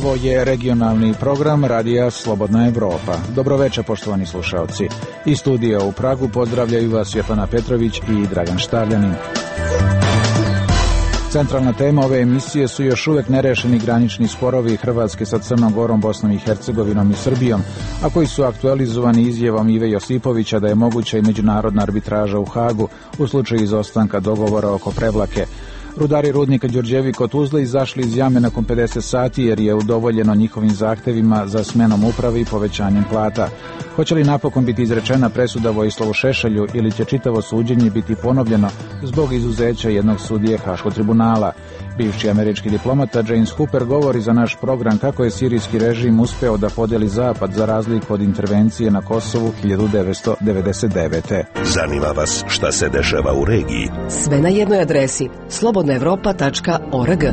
Ovo je regionalni program Radija Slobodna Evropa. Dobroveče, poštovani slušalci. Iz studija u Pragu pozdravljaju vas Svetlana Petrović i Dragan Štavljanin. Centralna tema ove emisije su još uvek nerešeni granični sporovi Hrvatske sa Crnom Gorom, Bosnom i Hercegovinom i Srbijom, a koji su aktualizovani izjavom Ive Josipovića da je moguća i međunarodna arbitraža u Hagu u slučaju izostanka dogovora oko Prevlake. Rudari rudnika Đurđevi kod Tuzle izašli iz jame nakon 50 sati jer je udovoljeno njihovim zahtevima za smenom uprave i povećanjem plata. Hoće li napokon biti izrečena presuda Vojislavu Šešelju ili će čitavo suđenje biti ponovljeno zbog izuzeća jednog sudije Haškog tribunala? Bivši američki diplomata James Hooper govori za naš program kako je sirijski režim uspeo da podeli Zapad za razliku od intervencije na Kosovu 1999. Zanima vas šta se dešava u regiji? Sve na jednoj adresi slobodnaevropa.org.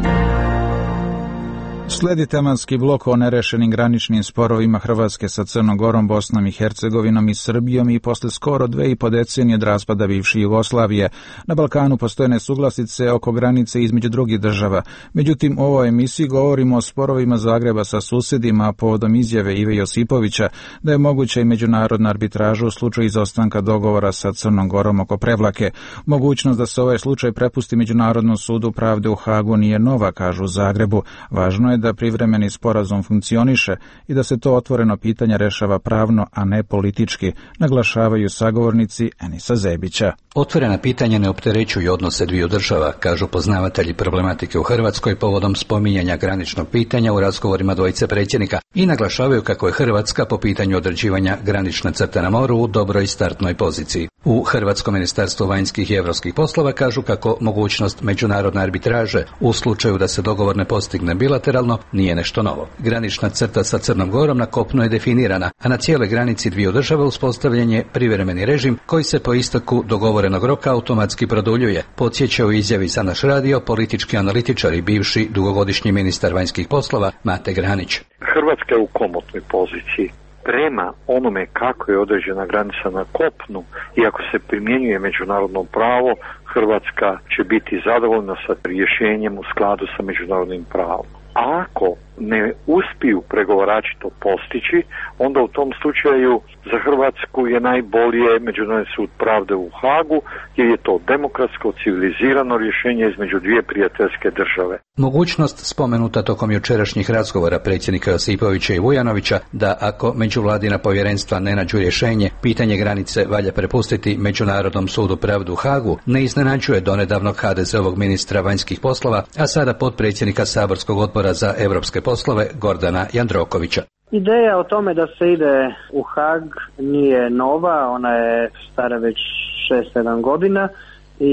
Sledi tematski blok o nerešenim graničnim sporovima Hrvatske sa Crnom Gorom, Bosnom i Hercegovinom i Srbijom i posle skoro 2,5 decenije od raspada bivše Jugoslavije. Na Balkanu postoje nesuglasice oko granice između drugih država. Međutim, u ovoj emisiji govorimo o sporovima Zagreba sa susedima povodom izjave Ive Josipovića da je moguća i međunarodna arbitraža u slučaju izostanka dogovora sa Crnom Gorom oko Prevlake. Mogućnost da se ovaj slučaj prepusti Međunarodnom sudu pravde u Hagu nije nova, kažu u Zagrebu. Važno je da privremeni sporazum funkcioniše i da se to otvoreno pitanje rešava pravno, a ne politički, naglašavaju sagovornici Enisa Zebića. Otvorena pitanja ne opterećuju odnose dviju država, kažu poznavatelji problematike u Hrvatskoj povodom spominjanja graničnog pitanja u razgovorima dvojice predsjednika i naglašavaju kako je Hrvatska po pitanju određivanja granične crte na moru u dobroj startnoj poziciji. U Hrvatskom ministarstvu vanjskih i europskih poslova kažu kako mogućnost međunarodne arbitraže u slučaju da se dogovor ne postigne bilateralno nije nešto novo. Granična crta sa Crnom Gorom na kopnu je definirana, a na cijeloj granici dviju država uspostavljen je privremeni režim koji se po isteku dogovorenog roka automatski produljuje, podsjeća u izjavi za naš radio politički analitičar i bivši dugogodišnji ministar vanjskih poslova Mate Granić. Hrvatska je u komotnoj poziciji. Prema onome kako je određena granica na kopnu i ako se primjenjuje međunarodno pravo, Hrvatska će biti zadovoljna sa rješenjem u skladu sa međunarodnim pravom. A ako ne uspiju pregovarači to postići, onda u tom slučaju za Hrvatsku je najbolje Međunarodni sud pravde u Hagu, jer je to demokratsko, civilizirano rješenje između dvije prijateljske države. Mogućnost spomenuta tokom jučerašnjih razgovora predsjednika Josipovića i Vujanovića da ako međuvladina povjerenstva ne nađu rješenje, pitanje granice valja prepustiti Međunarodnom sudu pravde u Hagu, ne iznenađuje donedavnog HDZ-ovog ministra vanjskih poslova, a sada potpredsjednika saborskog odbora za europske poslove Gordana Jandrokovića. Ideja o tome da se ide u Hag nije nova, ona je stara već 6-7 godina i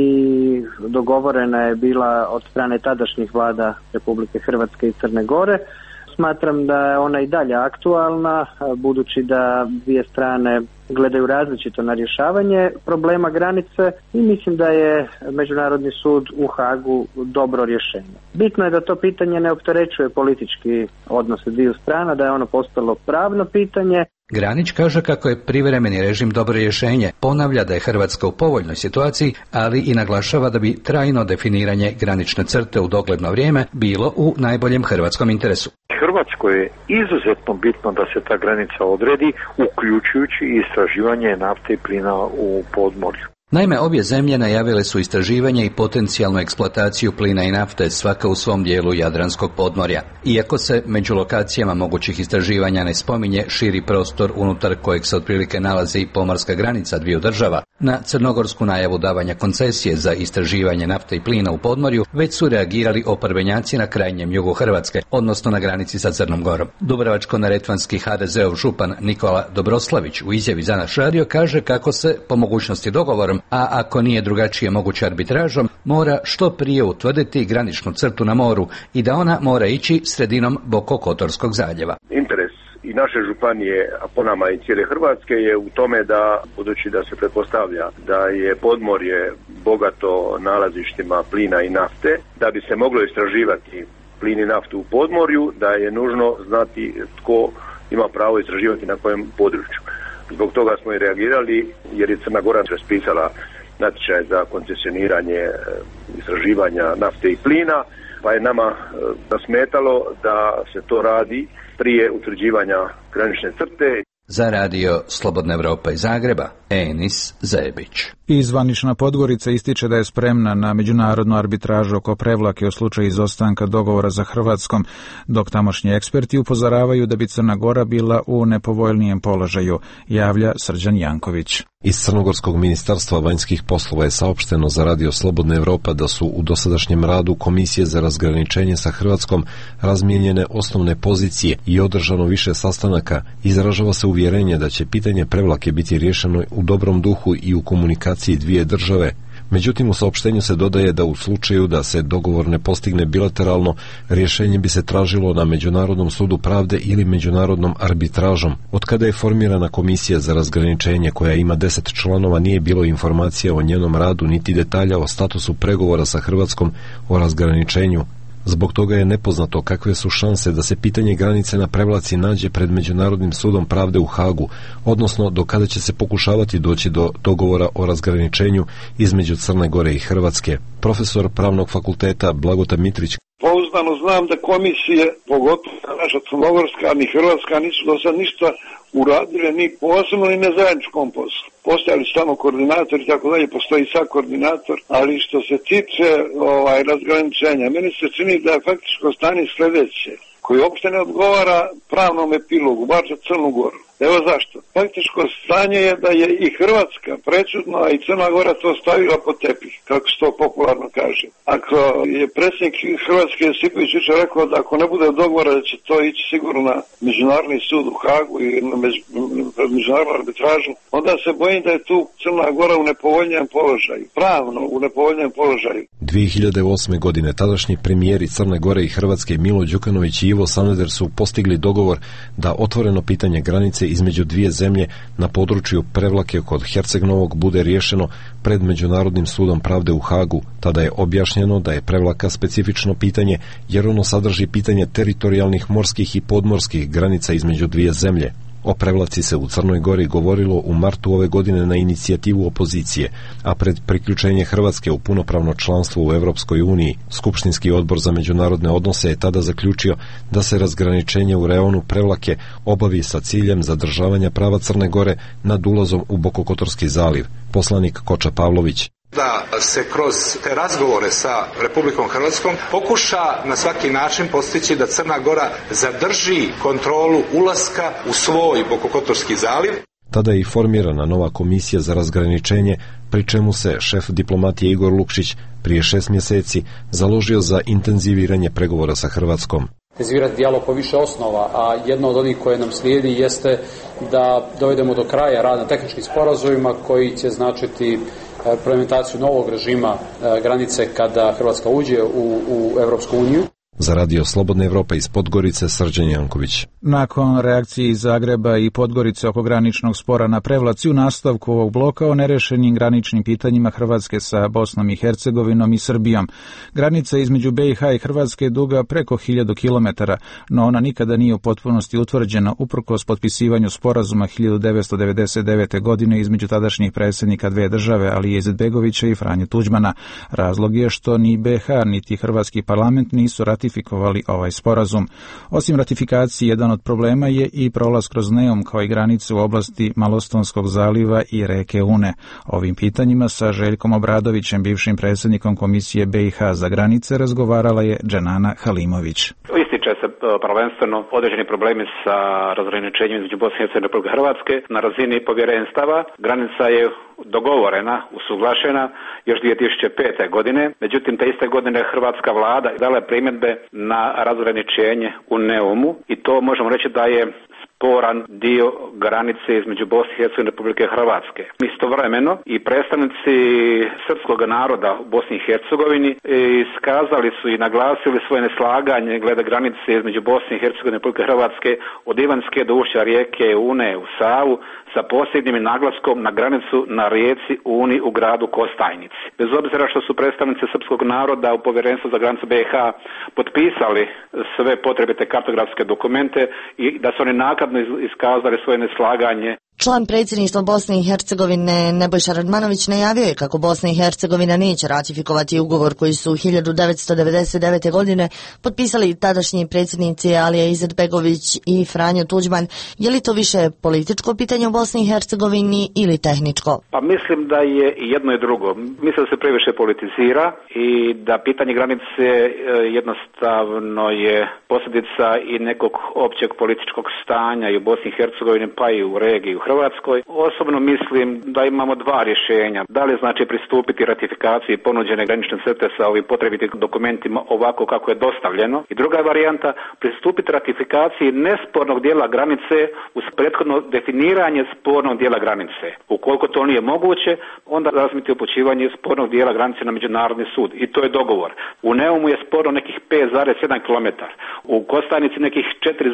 dogovorena je bila od strane tadašnjih vlada Republike Hrvatske i Crne Gore. Smatram da je ona i dalje aktualna, budući da dvije strane gledaju različito na rješavanje problema granice i mislim da je Međunarodni sud u Hagu dobro rješenje. Bitno je da to pitanje ne opterećuje politički odnose dviju strana, da je ono postalo pravno pitanje. Granić kaže kako je privremeni režim dobro rješenje, ponavlja da je Hrvatska u povoljnoj situaciji, ali i naglašava da bi trajno definiranje granične crte u dogledno vrijeme bilo u najboljem hrvatskom interesu. Hrvatskoj je izuzetno bitno da se ta granica odredi, uključujući i istraživanje nafte i plina u podmorju. Naime, obje zemlje najavile su istraživanje i potencijalnu eksploataciju plina i nafte, svaka u svom dijelu Jadranskog podmorja. Iako se među lokacijama mogućih istraživanja ne spominje širi prostor unutar kojeg se otprilike nalazi pomorska granica dviju država, na crnogorsku najavu davanja koncesije za istraživanje nafte i plina u podmorju već su reagirali oporbenjaci na krajnjem jugu Hrvatske, odnosno na granici sa Crnom Gorom. Dubrovačko-neretvanski HDZ-ov župan Nikola Dobroslavić u izjavi za naš radio kaže kako se po mogućnosti dogovorom, a ako nije drugačije moguće arbitražom, mora što prije utvrditi graničnu crtu na moru i da ona mora ići sredinom Bokokotorskog zaljeva. Interes i naše županije, a po nama i cijele Hrvatske, je u tome da, budući da se pretpostavlja da je podmorje bogato nalazištima plina i nafte, da bi se moglo istraživati plin i naftu u podmorju, da je nužno znati tko ima pravo istraživati na kojem području. Zbog toga smo i reagirali, jer je Crna Gora raspisala natječaj za koncesioniranje istraživanja nafte i plina, pa je nama zasmetalo da se to radi prije utvrđivanja granične crte. Za radio Slobodna Evropa iz Zagreba, Enis Zebić. I zvanična Podgorica ističe da je spremna na međunarodnu arbitražu oko Prevlake u slučaju izostanka dogovora za Hrvatskom, dok tamošnji eksperti upozoravaju da bi Crna Gora bila u nepovoljnijem položaju, javlja Srđan Janković. Iz Crnogorskog ministarstva vanjskih poslova je saopšteno za radio Slobodna Evropa da su u dosadašnjem radu Komisije za razgraničenje sa Hrvatskom razmijenjene osnovne pozicije i održano više sastanaka. Izražava se uvjerenje da će pitanje Prevlake biti riješeno u dobrom duhu i u komunikaciji dvije države. Međutim, u saopštenju se dodaje da u slučaju da se dogovor ne postigne bilateralno, rješenje bi se tražilo na Međunarodnom sudu pravde ili međunarodnom arbitražom. Od kada je formirana Komisija za razgraničenje koja ima 10 članova, nije bilo informacija o njenom radu niti detalja o statusu pregovora sa Hrvatskom o razgraničenju. Zbog toga je nepoznato kakve su šanse da se pitanje granice na Prevlaci nađe pred Međunarodnim sudom pravde u Hagu, odnosno do kada će se pokušavati doći do dogovora o razgraničenju između Crne Gore i Hrvatske. Profesor Pravnog fakulteta Blagota Mitrić. Pouzdano znam da komisije, pogotovo naša crnogorska, ni hrvatska, nisu do sad ništa uradile ni posebno ni na zajedničkom poslu. Postojali su tamo koordinator i tako dalje, postoji sad koordinator, ali što se tiče razgraničenja, meni se čini da je faktičko stanje sljedeće, koji uopšte ne odgovara pravnom epilogu, bar za Crnu Goru. Evo zašto. Faktičko stanje je da je i Hrvatska prečudno, a i Crna Gora to stavila pod tepih, kako se to popularno kaže. Ako je predsjednik Hrvatske Josipović jučer rekao da ako ne bude dogovora da će to ići sigurno na Međunarodni sud u Hagu i na međunarodnu arbitražu, onda se bojim da je tu Crna Gora u nepovoljnijem položaju, pravno u nepovoljnijem položaju. 2008. godine tadašnji premijeri Crne Gore i Hrvatske Milo Đukanović i Ivo Sanader su postigli dogovor da otvoreno pitanje granice između dvije zemlje na području Prevlake kod Herceg Novog bude riješeno pred Međunarodnim sudom pravde u Hagu. Tada je objašnjeno da je Prevlaka specifično pitanje jer ono sadrži pitanje teritorijalnih morskih i podmorskih granica između dvije zemlje. O Prevlaci se u Crnoj Gori govorilo u martu ove godine na inicijativu opozicije, a pred priključenje Hrvatske u punopravno članstvo u Europskoj uniji, Skupštinski odbor za međunarodne odnose je tada zaključio da se razgraničenje u reonu Prevlake obavi sa ciljem zadržavanja prava Crne Gore nad ulazom u Bokokotorski zaliv. Poslanik Koča Pavlović. Da se kroz te razgovore sa Republikom Hrvatskom pokuša na svaki način postići da Crna Gora zadrži kontrolu ulaska u svoj Bokokotorski zaliv. Tada je i formirana nova komisija za razgraničenje, pri čemu se šef diplomatije Igor Lukšić prije 6 mjeseci založio za intenziviranje pregovora sa Hrvatskom. Intenzivirati dijalog po više osnova, a jedno od onih koje nam slijedi jeste da dovedemo do kraja rad na tehničkim sporazumima koji će značiti implementaciju novog režima granice kada Hrvatska uđe u Europsku uniju. Za radio Slobodna Evropa iz Podgorice, Srđan Janković. Nakon reakcije iz Zagreba i Podgorice oko graničnog spora na Prevlaci, u nastavku ovog bloka o nerešenim graničnim pitanjima Hrvatske sa Bosnom i Hercegovinom i Srbijom. Granica između BiH i Hrvatske je duga preko 1000 km, no ona nikada nije u potpunosti utvrđena uprkos potpisivanju sporazuma 1999. godine između tadašnjih predsjednika dvije države, Alije Izetbegovića i Franje Tuđmana. Razlog je što ni BiH niti Hrvatski parlament nisu ratifikovali ovaj sporazum. Osim ratifikacije, jedan od problema je i prolaz kroz Neum kao i granice u oblasti Malostonskog zaliva i reke Une. Ovim pitanjima sa Željkom Obradovićem, bivšim predsjednikom Komisije BiH za granice, razgovarala je Dženana Halimović. Ističe se prvenstveno određeni problemi sa razgraničenjem između Bosne i Hercegovine i Republike Hrvatske na razini povjerenstava. Granica je dogovorena, usuglašena još 2005. godine. Međutim, te iste godine hrvatska vlada dala primjedbe na razgraničenje u Neumu i to možemo reći da je sporan dio granice između Bosne i Hercegovine i Republike Hrvatske. Istovremeno i predstavnici srpskog naroda u Bosni i Hercegovini iskazali su i naglasili svoje neslaganje glede granice između Bosne i Hercegovine i Republike Hrvatske od Ivanske do ušća rijeke Une u Savu sa posljednjim naglaskom na granicu na rijeci Uni u gradu Kostajnici. Bez obzira što su predstavnici srpskog naroda u povjerenstvu za granicu BiH potpisali sve potrebite kartografske dokumente i da su oni nakladno iskazali svoje neslaganje Član predsjedništva Bosne i Hercegovine Nebojša Radmanović najavio je kako Bosna i Hercegovina neće ratifikovati ugovor koji su 1999. godine potpisali tadašnji predsjednici Alija Izetbegović i Franjo Tuđman. Je li to više političko pitanje u Bosni i Hercegovini ili tehničko? Pa mislim da je i jedno i drugo. Mislim da se previše politizira i da pitanje granice jednostavno je posljedica i nekog općeg političkog stanja i u Bosni i Hercegovini pa i u regiji u Hrvatskoj. Osobno mislim da imamo dva rješenja. Da li znači pristupiti ratifikaciji ponuđene granične crte sa ovim potrebitim dokumentima ovako kako je dostavljeno. I druga varijanta, pristupiti ratifikaciji nespornog dijela granice uz prethodno definiranje spornog dijela granice. Ukoliko to nije moguće, onda razmisliti upućivanje spornog dijela granice na Međunarodni sud. I to je dogovor. U Neumu je sporno nekih 5,1 km. U Kostajnici nekih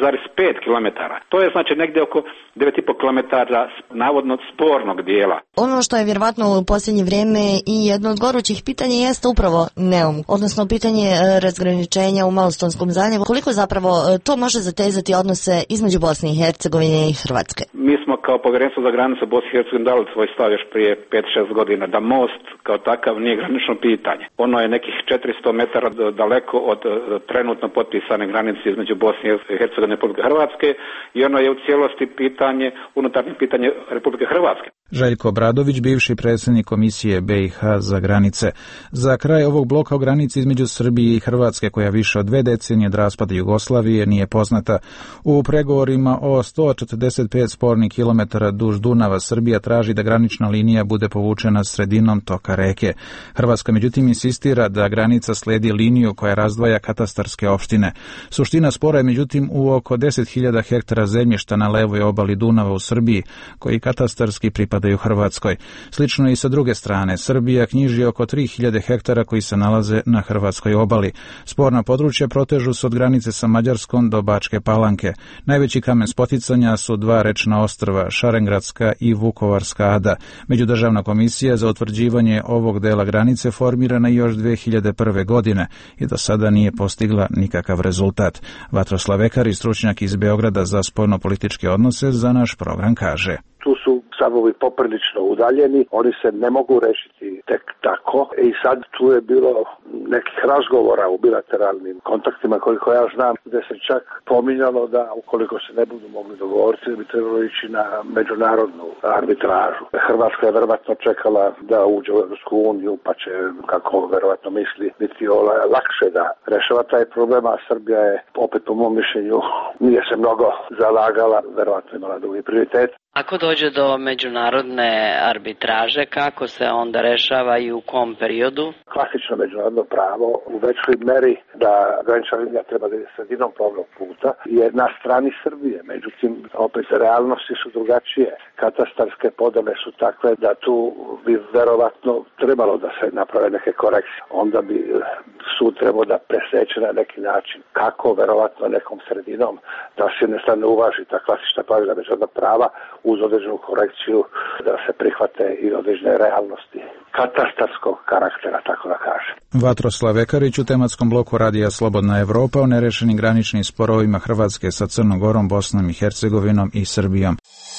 4,5 km. To je znači negdje oko 9,5 km navodno spornog dijela. Ono što je vjerovatno u posljednje vrijeme i jedno od gorućih pitanja jeste upravo Neum, odnosno pitanje razgraničenja u Malostonskom zaljevu. Koliko zapravo to može zatezati odnose između Bosne i Hercegovine i Hrvatske? Mi smo kao povjerenstvo za granicu Bosne i Hercegovine dali svoj stav još prije 5-6 godina da most kao takav nije granično pitanje. Ono je nekih 400 metara daleko od trenutno potpisane granice između Bosne i Hercegovine i Republike Hrvatske i ono je u cijelosti pitanje, unutarnje pitanje Republike Hrvatske. Željko Obradović, bivši predsjednik Komisije BiH za granice. Za kraj ovog bloka o granici između Srbije i Hrvatske, koja više od 2 decenije od raspada Jugoslavije nije poznata. U pregovorima o 145 spornih kilometara duž Dunava Srbija traži da granična linija bude povučena sredinom toka reke. Hrvatska međutim insistira da granica slijedi liniju koja razdvaja katastarske opštine. Suština spora je međutim u oko 10.000 hektara zemljišta na levoj obali Dunava u Srbiji, koji katastarski pripadaju Hrvatskoj. Slično i sa druge strane, Srbija knjiži oko 3.000 hektara koji se nalaze na hrvatskoj obali. Sporna područja protežu se od granice sa Mađarskom do Bačke Palanke. Najveći kamen spoticanja su 2 rečna ostrva, Šarengradska i Vukovarska Ada. Međudržavna komisija za utvrđivanje ovog dela granice formirana još 2001. godine i do sada nije postigla nikakav rezultat. Vatroslav Ekari, stručnjak iz Beograda za spoljno-političke odnose, za naš program kaže: Tu su stavovi poprilično udaljeni, oni se ne mogu rešiti tek tako i sad tu je bilo nekih razgovora u bilateralnim kontaktima koliko ja znam, gdje se čak pominjalo da ukoliko se ne budu mogli dogovoriti da bi trebalo ići na međunarodnu arbitražu. Hrvatska je verovatno čekala da uđe u Europsku uniju, pa će, kako verovatno misli, biti lakše da rešava taj problem, a Srbija je, opet po mom mišljenju, nije se mnogo zalagala, verovatno imala drugi prioritet. Ako dođe do međunarodne arbitraže, kako se onda rešava i u kom periodu? Klasično međunarodno pravo u većoj meri da granična linija treba da je sredinom plovnog puta je na strani Srbije. Međutim, opet realnosti su drugačije. Katastarske podele su takve da tu bi verovatno trebalo da se naprave neke korekcije. Onda bi sud trebao da preseče na neki način kako verovatno nekom sredinom da se jedne strane uvaži ta klasična pravila međunarodnog prava uz određenu korekciju da se prihvate i određene realnosti katastarskog karaktera, tako da kažem. Vatroslav Ekarić u tematskom bloku Radija Slobodna Evropa o nerešenim graničnim sporovima Hrvatske sa Crnom Gorom, Bosnom i Hercegovinom i Srbijom.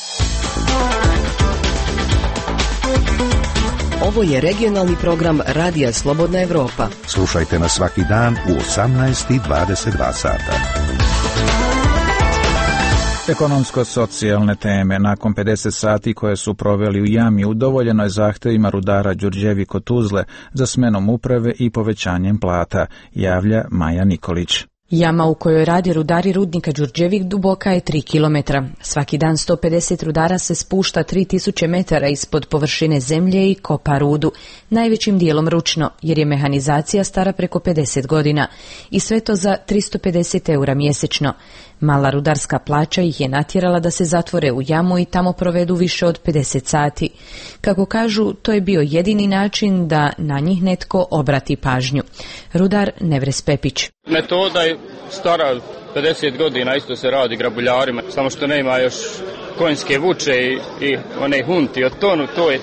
Ovo je regionalni program Radija Slobodna Evropa. Slušajte nas svaki dan u 18:22 sata. Ekonomsko-socijalne teme. Nakon 50 sati koje su proveli u jami, udovoljeno je zahtjevima rudara Đurđevik od Tuzle za smenom uprave i povećanjem plata, javlja Maja Nikolić. Jama u kojoj rade rudari rudnika Đurđevik duboka je 3 km. Svaki dan 150 rudara se spušta 3000 metara ispod površine zemlje i kopa rudu, najvećim dijelom ručno, jer je mehanizacija stara preko 50 godina. I sve to za 350 € mjesečno. Mala rudarska plaća ih je natjerala da se zatvore u jamu i tamo provedu više od 50 sati. Kako kažu, to je bio jedini način da na njih netko obrati pažnju. Rudar Nevres Pepić. Metoda je stara 50 godina, isto se radi grabuljarima, samo što nema još konjske vuče i one hunti od tonu, to je to.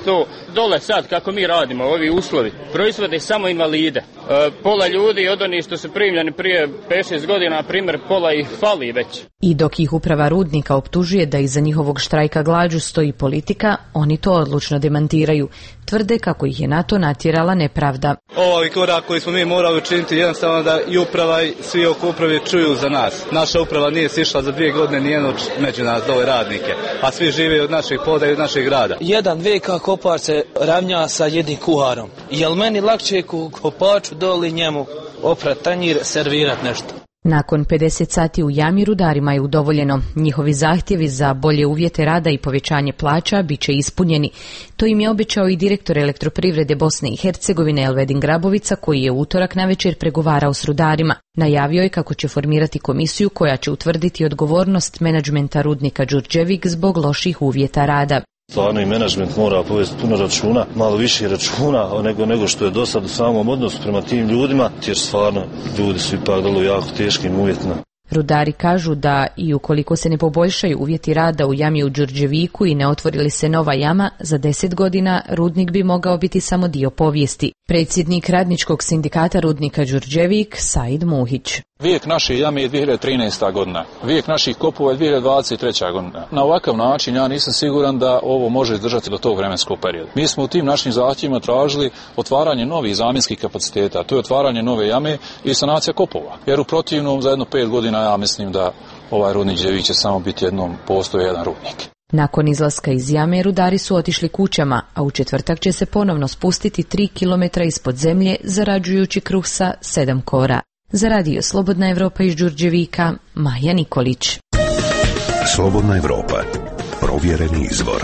dole sad, kako mi radimo, ovi uslovi, proizvode samo invalide. Pola ljudi od onih što su primljeni prije 5-6 godina, na primjer, pola ih fali već. I dok ih uprava rudnika optužuje da iza njihovog štrajka glađu stoji politika, oni to odlučno demantiraju. Tvrde kako ih je na to natjerala nepravda. Ovaj korak koji smo mi morali učiniti jednostavno da i uprava i svi oko uprave čuju za nas. Naša uprava nije sišla za 2 godine nijedno među nas dole radnike, a svi žive od naših poda i od našeg grada. Jedan veka kopar se ravnja sa jednim kuharom. Jel meni lakše kopaču doli njemu oprat tanjir, servirat nešto? Nakon 50 sati u jami rudarima je udovoljeno. Njihovi zahtjevi za bolje uvjete rada i povećanje plaća bit će ispunjeni. To im je obećao i direktor Elektroprivrede Bosne i Hercegovine Elvedin Grabovica, koji je u utorak navečer pregovarao s rudarima. Najavio je kako će formirati komisiju koja će utvrditi odgovornost menadžmenta rudnika Đurđevik zbog loših uvjeta rada. Stvarno i menadžment mora povesti puno računa, malo više računa nego što je do sad u samom odnosu prema tim ljudima, jer stvarno ljudi su ipak dolu jako teškim uvjetima. Rudari kažu da i ukoliko se ne poboljšaju uvjeti rada u jami u Đurđeviku i ne otvori se nova jama, za 10 godina rudnik bi mogao biti samo dio povijesti. Predsjednik radničkog sindikata rudnika Đurđevik, Said Muhić. Vijek naše jame je 2013. godina, vijek naših kopova je 2023. godina. Na ovakav način ja nisam siguran da ovo može izdržati do tog vremenskog perioda. Mi smo u tim našim zahtjevima tražili otvaranje novih zamjenskih kapaciteta, to je otvaranje nove jame i sanacija kopova. Jer u protivnom za jedno 5 godina ja mislim da ovaj rudnik Đurđevik će samo biti jednom postoje jedan rudnik. Nakon izlaska iz jame rudari su otišli kućama, a u četvrtak će se ponovno spustiti 3 kilometra ispod zemlje zarađujući kruh sa 7 kora. Za radio Slobodna Evropa iz Đurđevika, Maja Nikolić. Slobodna Evropa, provjereni izvor.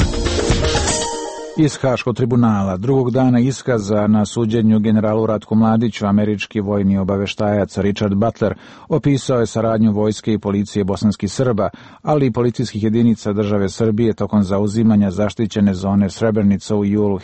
Iz Haškog tribunala drugog dana iskaza na suđenju generalu Ratku Mladiću, američki vojni obaveštajac Richard Butler opisao je saradnju vojske i policije bosanskih Srba, ali i policijskih jedinica države Srbije tokom zauzimanja zaštićene zone Srebrenica u julu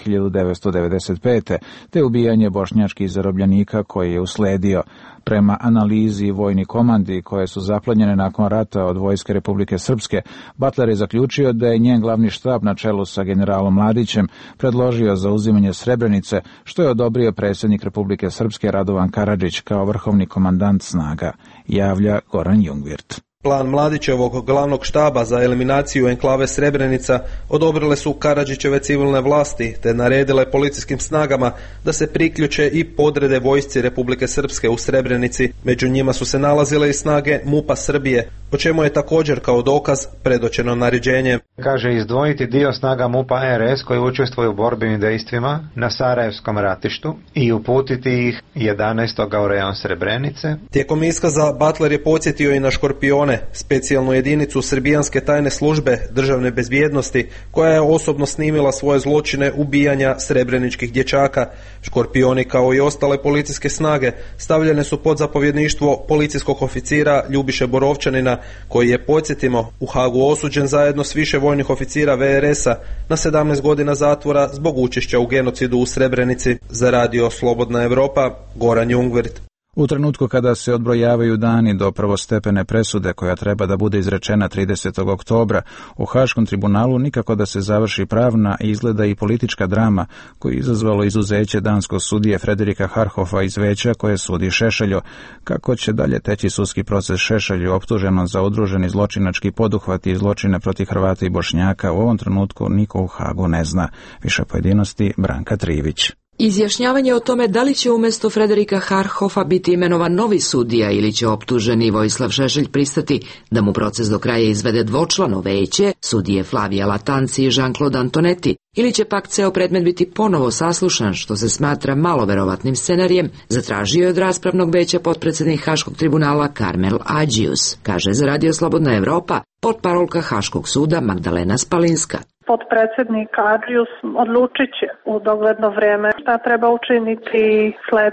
1995. te ubijanje bošnjačkih zarobljenika koji je usledio. Prema analizi vojnih komandi koje su zaplenjene nakon rata od vojske Republike Srpske, Butler je zaključio da je njen glavni štab na čelu sa generalom Mladićem predložio zauzimanje Srebrenice, što je odobrio predsjednik Republike Srpske Radovan Karadžić kao vrhovni komandant snaga, javlja Goran Jungvirt. Plan Mladićevog glavnog štaba za eliminaciju enklave Srebrenica odobrile su Karadžićeve civilne vlasti te naredile policijskim snagama da se priključe i podrede vojsci Republike Srpske u Srebrenici. Među njima su se nalazile i snage MUP-a Srbije, o čemu je također kao dokaz predočeno naređenje. Kaže izdvojiti dio snaga MUP-a RS koji učestvuju u borbivim dejstvima na Sarajevskom ratištu i uputiti ih 11. u rejon Srebrenice. Tijekom iskaza Butler je podsjetio i na Škorpione, specijalnu jedinicu srbijanske tajne službe državne bezbjednosti koja je osobno snimila svoje zločine ubijanja srebreničkih dječaka. Škorpioni kao i ostale policijske snage stavljene su pod zapovjedništvo policijskog oficira Ljubiše Borovčanina, koji je, podsjetimo, u Hagu osuđen zajedno s više vojnih oficira VRS-a na 17 godina zatvora zbog učešća u genocidu u Srebrenici. Za radio Slobodna Evropa, Goran Jungvirt. U trenutku kada se odbrojavaju dani do prvostepene presude koja treba da bude izrečena 30. oktobra, u Haškom tribunalu nikako da se završi pravna i izgleda i politička drama koju je izazvalo izuzeće danskog sudije Frederika Harhofa iz veća koje sudi Šešelju. Kako će dalje teći sudski proces Šešelju optuženo za udruženi zločinački poduhvat i zločine protiv Hrvata i Bošnjaka, u ovom trenutku niko u Hagu ne zna. Više pojedinosti Branka Trivić. Izjašnjavanje o tome da li će umjesto Frederika Harhofa biti imenovan novi sudija ili će optuženi Vojislav Šešelj pristati da mu proces do kraja izvede dvočlano veće, sudije Flavija Latanci i Jean-Claude Antonetti, ili će pak ceo predmet biti ponovo saslušan, što se smatra malo verovatnim scenarijem, zatražio je od raspravnog veća potpredsjednik Haškog tribunala Karmel Ađius, kaže za radio Slobodna Evropa potparolka Haškog suda Magdalena Spalinska. Potpredsjednik Adrius odlučit će u dogledno vrijeme šta treba učiniti sljedeće.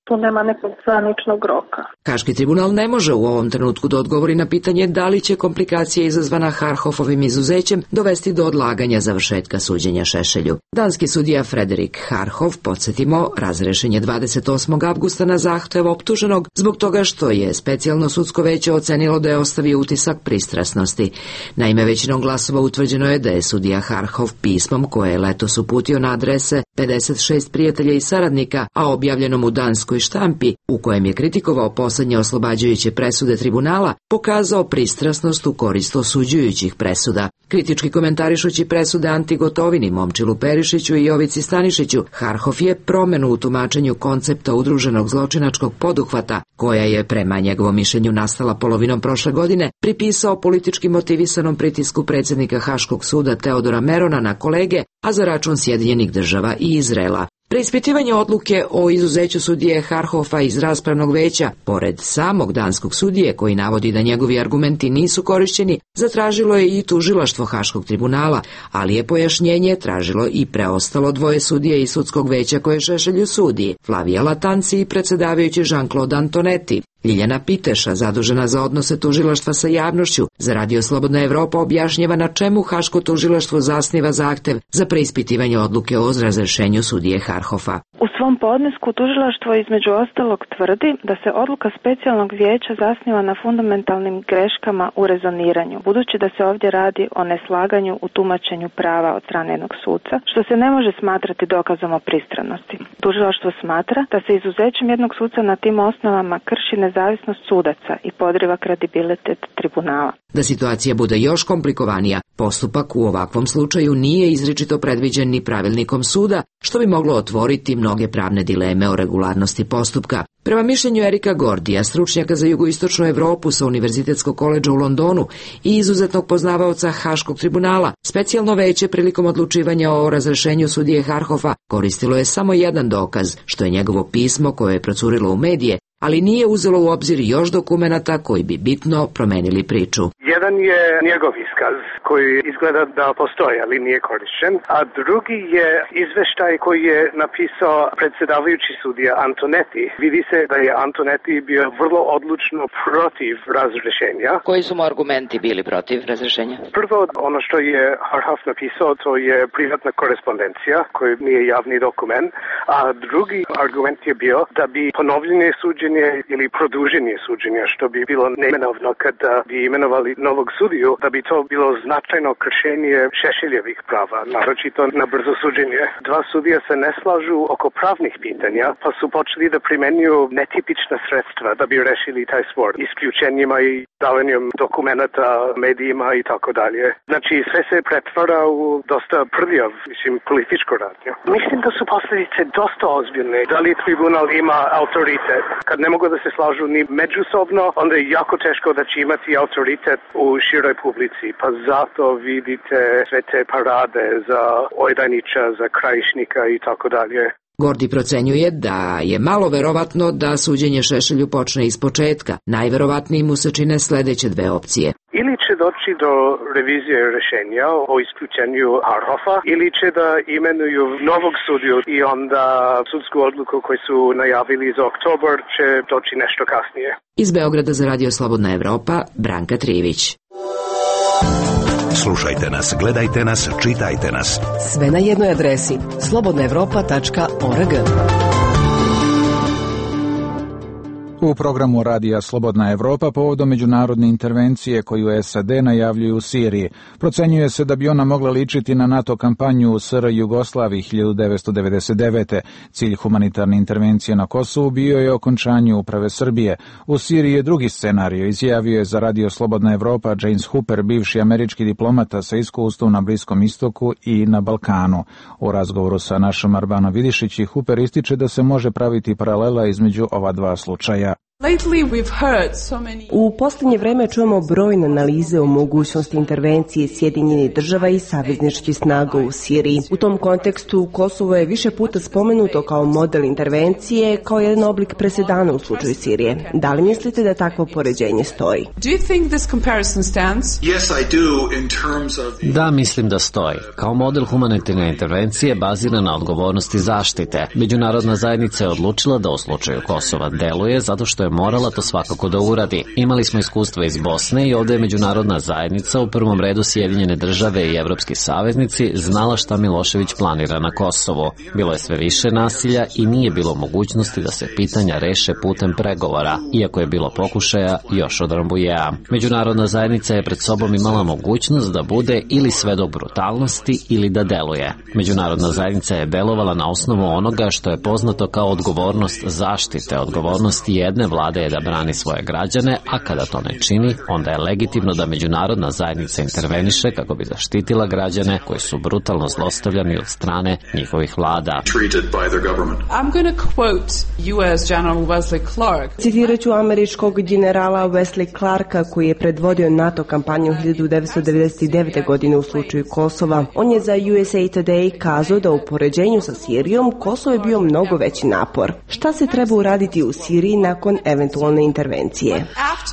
Tu nema nekog zvaničnog roka. Haški tribunal ne može u ovom trenutku da odgovori na pitanje da li će komplikacija izazvana Harhofovim izuzećem dovesti do odlaganja završetka suđenja Šešelju. Danski sudija Frederik Harhof, podsjetimo, razrešen je 28. avgusta na zahtev optuženog zbog toga što je specijalno sudsko veće ocenilo da je ostavio utisak pristrasnosti. Naime, većinom glasova utvrđeno je da je sudija Harhof pismom koje je letos uputio na adrese 56 prijatelja i saradnika, a objavljenom u danskoj štampi, u kojem je kritikovao poslednje oslobađajuće presude tribunala, pokazao pristrasnost u korist osuđujućih presuda. Kritički komentarišući presude Anti Gotovini, Momčilu Perišiću i Jovici Stanišiću, Harhof je promenu u tumačenju koncepta udruženog zločinačkog poduhvata, koja je prema njegovom mišljenju nastala polovinom prošle godine, pripisao politički motivisanom pritisku predsjednika Haškog suda Teodora Merona na kolege, a za račun Sjedinjenih Država i Izraela. Preispitivanje odluke o izuzeću sudije Harhofa iz raspravnog veća, pored samog danskog sudije koji navodi da njegovi argumenti nisu korišćeni, zatražilo je i tužilaštvo Haškog tribunala, ali je pojašnjenje tražilo i preostalo dvoje sudije iz sudskog veća koje Šešelju sudi, Flavija Latanci i predsjedavajući Jean-Claude Antonetti. Ljiljana Piteša, zadužena za odnose tužilaštva sa javnošću, za Radio Slobodna Evropa objašnjava na čemu Haško tužilaštvo zasniva zahtev za preispitivanje odluke o razrešenju sudije Harhofa. U svom podnesku tužilaštvo između ostalog tvrdi da se odluka specijalnog vijeća zasniva na fundamentalnim greškama u rezoniranju, budući da se ovdje radi o neslaganju u tumačenju prava od strane jednog suca, što se ne može smatrati dokazom o pristranosti. Tužilaštvo smatra da se izuzećem jednog suca na tim osnovama krši nezavisnost sudaca i podriva kredibilitet tribunala. Da situacija bude još komplikovanija, postupak u ovakvom slučaju nije izričito predviđen ni pravilnikom suda, što bi moglo otvoriti mnoge pravne dileme o regularnosti postupka. Prema mišljenju Erika Gordija, stručnjaka za jugoistočnu Evropu sa Univerzitetskog koledža u Londonu i izuzetnog poznavaoca Haškog tribunala, specijalno veće prilikom odlučivanja o razrešenju sudije Harhofa koristilo je samo jedan dokaz, što je njegovo pismo koje je procurilo u medije, ali nije uzelo u obzir još dokumenata koji bi bitno promenili priču. Jedan je njegov iskaz koji izgleda da postoji, ali nije korišćen, a drugi je izveštaj koji je napisao predsjedavajući sudija Antonetti. Vidi se da je Antonetti bio vrlo odlučno protiv razrešenja. Koji su mu argumenti bili protiv razrešenja? Prvo, ono što je Harhof napisao, to je privatna korespondencija koji nije javni dokument, a drugi argument je bio da bi ponovljenje suđenja ili produženje suđenja, što bi bilo neimenovno kada bi imenovali novog sudiju, da bi to bilo značajno kršenje Šešeljevih prava, naročito na brzo suđenje. Dva sudija se ne slažu oko pravnih pitanja, pa su počeli da primenjuju netipična sredstva da bi rešili taj spor, isključenjima i davanjem dokumenata medijima i tako dalje. Znači, sve se pretvara u dosta prljav, političko radnje. Mislim da su posljedice dosta ozbiljne. Da li tribunal ima autoritet? Kad ne mogu da se slažu ni međusobno, onda je jako teško da će imati autoritet u široj publici. Pa zato vidite sve te parade za Ojdanića, za Krajišnika i tako dalje. Gordi procenjuje da je malo verovatno da suđenje Šešelju počne iz početka. Najverovatnijim mu se čine sledeće dve opcije. Ili će doći do revizije rešenja o isključenju Harhofa, ili će da imenuju novog sudiju i onda sudsku odluku koju su najavili za oktobar će doći nešto kasnije. Iz Beograda za Radio Slobodna Evropa, Branka Trivić. Slušajte nas, gledajte nas, čitajte nas. Sve na jednoj adresi slobodnaevropa.org. U programu Radija Slobodna Evropa povodom međunarodne intervencije koju SAD najavljuju u Siriji. Procenjuje se da bi ona mogla ličiti na NATO kampanju u SR Jugoslaviji 1999. Cilj humanitarne intervencije na Kosovu bio je okončanje uprave Srbije. U Siriji je drugi scenario, izjavio je za Radio Slobodna Evropa James Hooper, bivši američki diplomata sa iskustvom na Bliskom istoku i na Balkanu. U razgovoru sa našom Arbana Vidišić, Hooper ističe da se može praviti paralela između ova dva slučaja. U posljednje vreme čujemo brojne analize o mogućnosti intervencije Sjedinjenih država i savezničkih snaga u Siriji. U tom kontekstu Kosovo je više puta spomenuto kao model intervencije, kao jedan oblik presedana u slučaju Sirije. Da li mislite da takvo poređenje stoji? Da, mislim da stoji. Kao model humanitarne intervencije baziran na odgovornosti zaštite. Međunarodna zajednica je odlučila da u slučaju Kosova deluje zato što je morala to svakako da uradi. Imali smo iskustva iz Bosne i ovdje je međunarodna zajednica, u prvom redu Sjedinjene države i evropski saveznici, znala šta Milošević planira na Kosovu. Bilo je sve više nasilja i nije bilo mogućnosti da se pitanja reše putem pregovora, iako je bilo pokušaja još od Rambujea. Međunarodna zajednica je pred sobom imala mogućnost da bude ili svedok brutalnosti ili da deluje. Međunarodna zajednica je delovala na osnovu onoga što je poznato kao odgovornost zaštite. Odgovornost jedne vlade je da brani svoje građane, a kada to ne čini, onda je legitimno da međunarodna zajednica interveniše kako bi zaštitila građane koji su brutalno zlostavljani od strane njihovih vlada. Citirat ću američkog generala Wesley Clarka koji je predvodio NATO kampanju 1999. godine u slučaju Kosova. On je za USA Today kazao da u poređenju sa Sirijom Kosovo je bio mnogo veći napor. Šta se treba uraditi u Siriji nakon eventualne intervencije?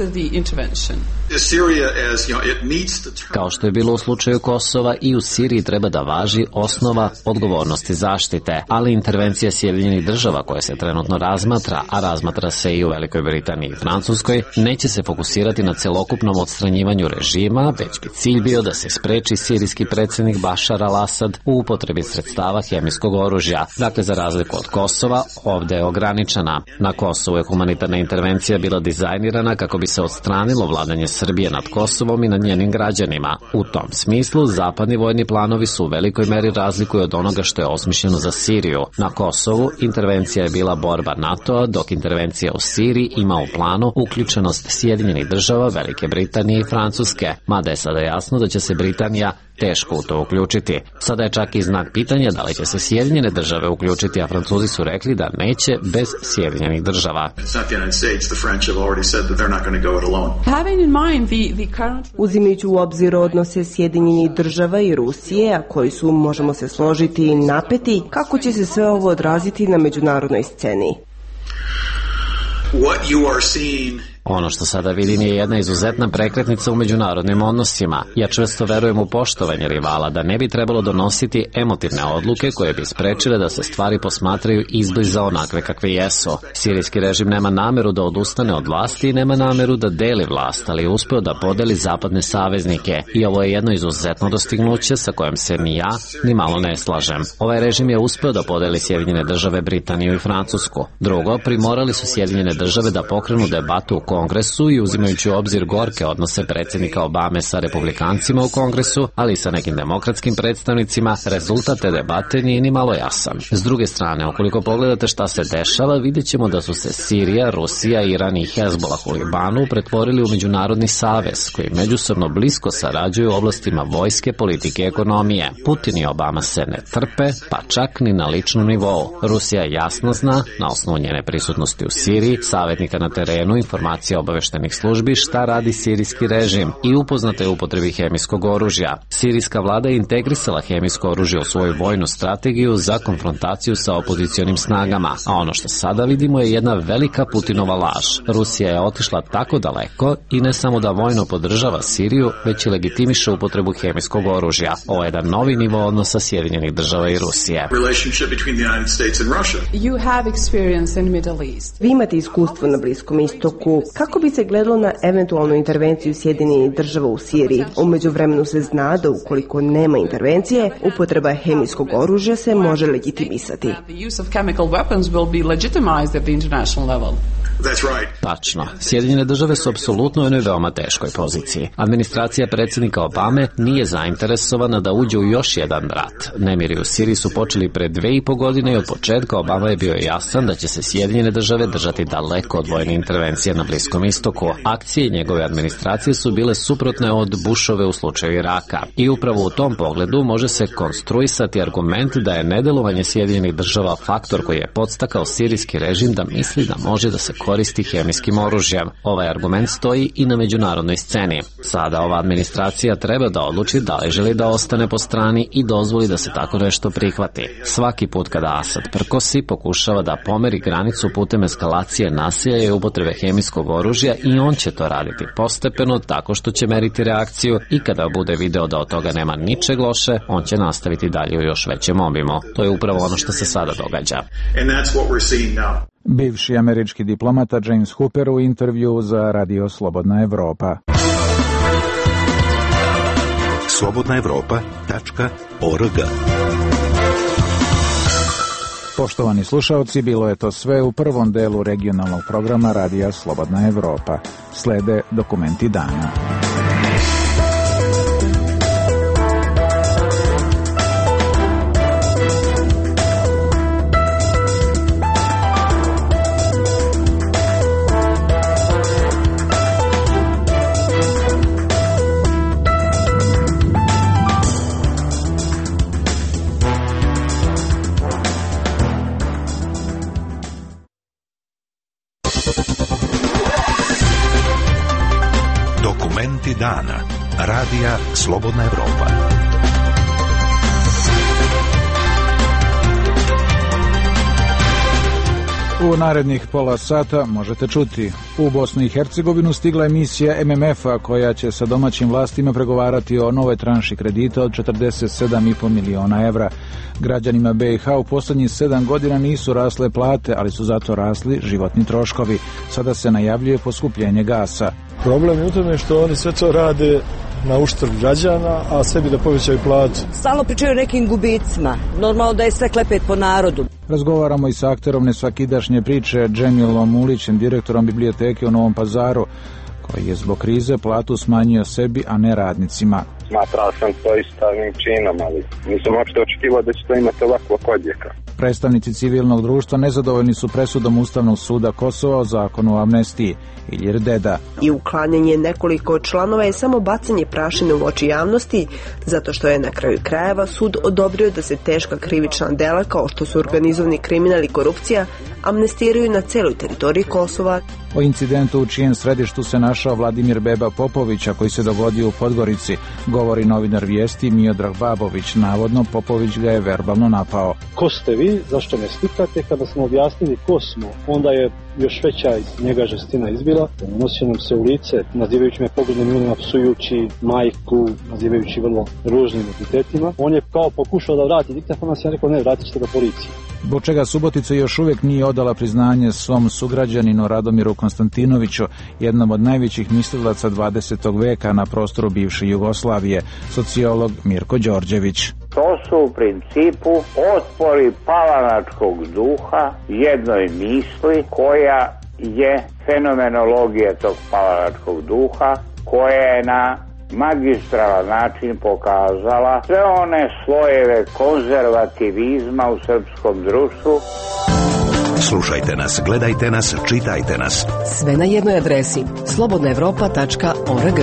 Kao što je bilo u slučaju Kosova, i u Siriji treba da važi osnova odgovornosti zaštite, ali intervencija Sjedinjenih država koja se trenutno razmatra, a razmatra se i u Velikoj Britaniji i Francuskoj, neće se fokusirati na celokupnom odstranjivanju režima, već bi cilj bio da se spreči sirijski predsjednik Bašar al-Asad u upotrebi sredstava hemijskog oružja. Dakle, za razliku od Kosova, ovdje je ograničena. Na Kosovu je humanitarna intervencija bila dizajnirana kako bi se odstranilo vladanje Srbije nad Kosovom i nad njenim građanima. U tom smislu, zapadni vojni planovi su u velikoj meri razlikuju od onoga što je osmišljeno za Siriju. Na Kosovu intervencija je bila borba NATO-a, dok intervencija u Siriji ima u planu uključenost Sjedinjenih država, Velike Britanije i Francuske, mada je sada jasno da će se Britanija teško u to uključiti. Sada je čak i znak pitanja da li će se Sjedinjene države uključiti, a Francuzi su rekli da neće bez Sjedinjenih država. Uzimajući u obzir odnose Sjedinjenih država i Rusije, a koji su, možemo se složiti, napeti, kako će se sve ovo odraziti na međunarodnoj sceni? Ono što sada vidim je jedna izuzetna prekretnica u međunarodnim odnosima. Ja čvrsto verujem u poštovanje rivala, da ne bi trebalo donositi emotivne odluke koje bi sprečile da se stvari posmatraju izbliza onakve kakve jesu. Sirijski režim nema nameru da odustane od vlasti i nema nameru da deli vlast, ali je uspeo da podeli zapadne saveznike. I ovo je jedno izuzetno dostignuće sa kojim se ni ja ni malo ne slažem. Ovaj režim je uspeo da podeli Sjedinjene države, Britaniju i Francusku. Drugo, primorali su Sjedinjene države da pokrenu debatu u Kongresu i uzimajući u obzir gorke odnose predsjednika Obame sa republikancima u Kongresu, ali i sa nekim demokratskim predstavnicima, rezultat te debate nije ni malo jasan. S druge strane, ukoliko pogledate šta se dešava, vidjet ćemo da su se Sirija, Rusija, Iran i Hezbollah u Libanu pretvorili u međunarodni savez, koji međusobno blisko sarađuju u oblastima vojske, politike i ekonomije. Putin i Obama se ne trpe, pa čak ni na ličnom nivou. Rusija jasno zna, na osnovu njene prisutnosti u Siriji, savjetnika na terenu, informacija obaveštenih službi šta radi sirijski režim i upoznata je upotrebi hemijskog oružja. Sirijska vlada je integrisala hemijsko oružje u svoju vojnu strategiju za konfrontaciju sa opozicionim snagama, a ono što sada vidimo je jedna velika Putinova laž. Rusija je otišla tako daleko i ne samo da vojno podržava Siriju, već i legitimiše upotrebu hemijskog oružja. Ovo je jedan novi nivo odnosa Sjedinjenih država i Rusije. Vi imate iskustvo na Bliskom istoku. Kako bi se gledalo na eventualnu intervenciju Sjedinjenih država u Siriji? U međuvremenu se zna da ukoliko nema intervencije, upotreba hemijskog oružja se može legitimisati. Tačno. Sjedinjene države su apsolutno u jednoj veoma teškoj poziciji. Administracija predsjednika Obame nije zainteresovana da uđe u još jedan rat. Nemiri u Siriji su počeli pre 2,5 godine i od početka Obama je bio jasan da će se Sjedinjene države držati daleko od vojne intervencije na Bliskom istoku. Akcije njegove administracije su bile suprotne od Bushove u slučaju Iraka. I upravo u tom pogledu može se konstruisati argument da je nedelovanje Sjedinjenih država faktor koji je podstakao sirijski režim da misli da može da se koristi hemijskim oružjem. Ovaj argument stoji i na međunarodnoj sceni. Sada ova administracija treba da odluči da li želi da ostane po strani i dozvoli da se tako nešto prihvati. Svaki put kada Asad prkosi, pokušava da pomeri granicu putem eskalacije nasilja i upotrebe hemijskog oružja i on će to raditi postepeno tako što će meriti reakciju i kada bude video da od toga nema ničeg loše, on će nastaviti dalje u još većem obimu. To je upravo ono što se sada događa. Bivši američki diplomata James Hooper u intervju za Radio Slobodna Evropa. slobodnaevropa.org. Poštovani slušaoci, bilo je to sve u prvom delu regionalnog programa Radija Slobodna Evropa. Slede dokumenti dana. Dokumenti dana. Radija Slobodna Evropa. U narednih pola sata možete čuti: u Bosnu i Hercegovinu stigla je misija MMF-a koja će sa domaćim vlastima pregovarati o novoj tranši kredita od 47,5 miliona evra. Građanima BiH u posljednjih 7 godina nisu rasle plate, ali su zato rasli životni troškovi. Sada se najavljuje poskupljenje gasa. Problem je u tome što oni sve to rade na uštrb građana, a sebi da povećaju platu. Stalno pričaju o nekim gubicima. Normalno da je sve klepet po narodu. Razgovaramo i sa akterom nesvakidašnje priče Džemilom Ulićem, direktorom biblioteke u Novom Pazaru, koji je zbog krize platu smanjio sebi, a ne radnicima. Smatrao sam to istavnim činom, ali nisam uopšte očekivao da će to imati ovakvog odjeka. Predstavnici civilnog društva nezadovoljni su presudom Ustavnog suda Kosova o zakonu o amnestiji. Ilir Deda. I uklanjanje nekoliko članova je samo bacanje prašine u oči javnosti, zato što je na kraju krajeva sud odobrio da se teška krivična dela kao što su organizovani kriminal i korupcija amnestiraju na celoj teritoriji Kosova. O incidentu u čijem središtu se našao Vladimir Beba Popovića, koji se dogodio u Podgorici, govori novinar Vijesti Miodrag Babović. Navodno Popović ga je verbalno napao. Ko ste vi? Zašto me slikate? Kada smo objasnili ko smo, onda je još veća iz njega žestina izbila. Nosio nam se u lice, nazivajući me poglednim imenima, psujući majku, nazivajući vrlo ružnim epitetima. On je kao pokušao da vrati diktafon, a ja rekao ne, vratit ćete ga policiji. Zbog čega Subotica još uvijek nije odala priznanje svom sugrađaninu Radomiru Konstantinoviću, jednom od najvećih mislilaca 20. veka na prostoru bivše Jugoslavije, sociolog Mirko Đorđević. To su u principu otpori palanačkog duha jednoj misli koja je fenomenologija tog palanačkog duha, koja je na magistralan način pokazala sve one slojeve konzervativizma u srpskom društvu. Slušajte nas, gledajte nas, čitajte nas. Sve na jednoj adresi slobodnaevropa.org.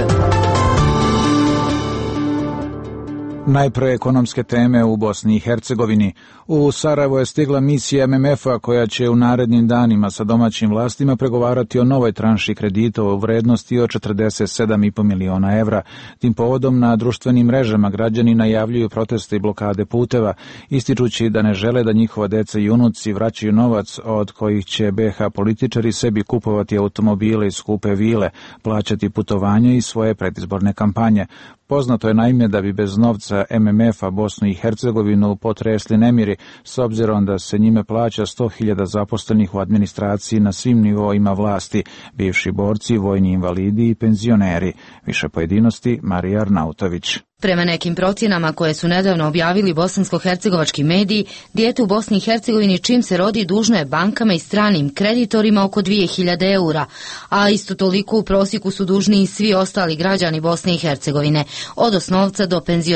Najpre ekonomske teme u Bosni i Hercegovini. U Sarajevo je stigla misija MMF-a koja će u narednim danima sa domaćim vlastima pregovarati o novoj tranši kredita u vrednosti od 47,5 miliona evra. Tim povodom na društvenim mrežama građani najavljuju proteste i blokade puteva, ističući da ne žele da njihova deca i unuci vraćaju novac od kojih će BiH političari sebi kupovati automobile i skupe vile, plaćati putovanja i svoje predizborne kampanje. Poznato je naime da bi bez novca MMF-a Bosnu i Hercegovinu potresli nemiri, s obzirom da se njime plaća 100.000 zaposlenih u administraciji na svim nivoima vlasti, bivši borci, vojni invalidi i penzioneri. Više pojedinosti Marija Arnautović. Prema nekim procjenama koje su nedavno objavili bosansko-hercegovački mediji, dijete u Bosni i Hercegovini čim se rodi dužno je bankama i stranim kreditorima oko 2000 eura, a isto toliko u prosjeku su dužni i svi ostali građani Bosne i Hercegovine, od osnovca do penzionera.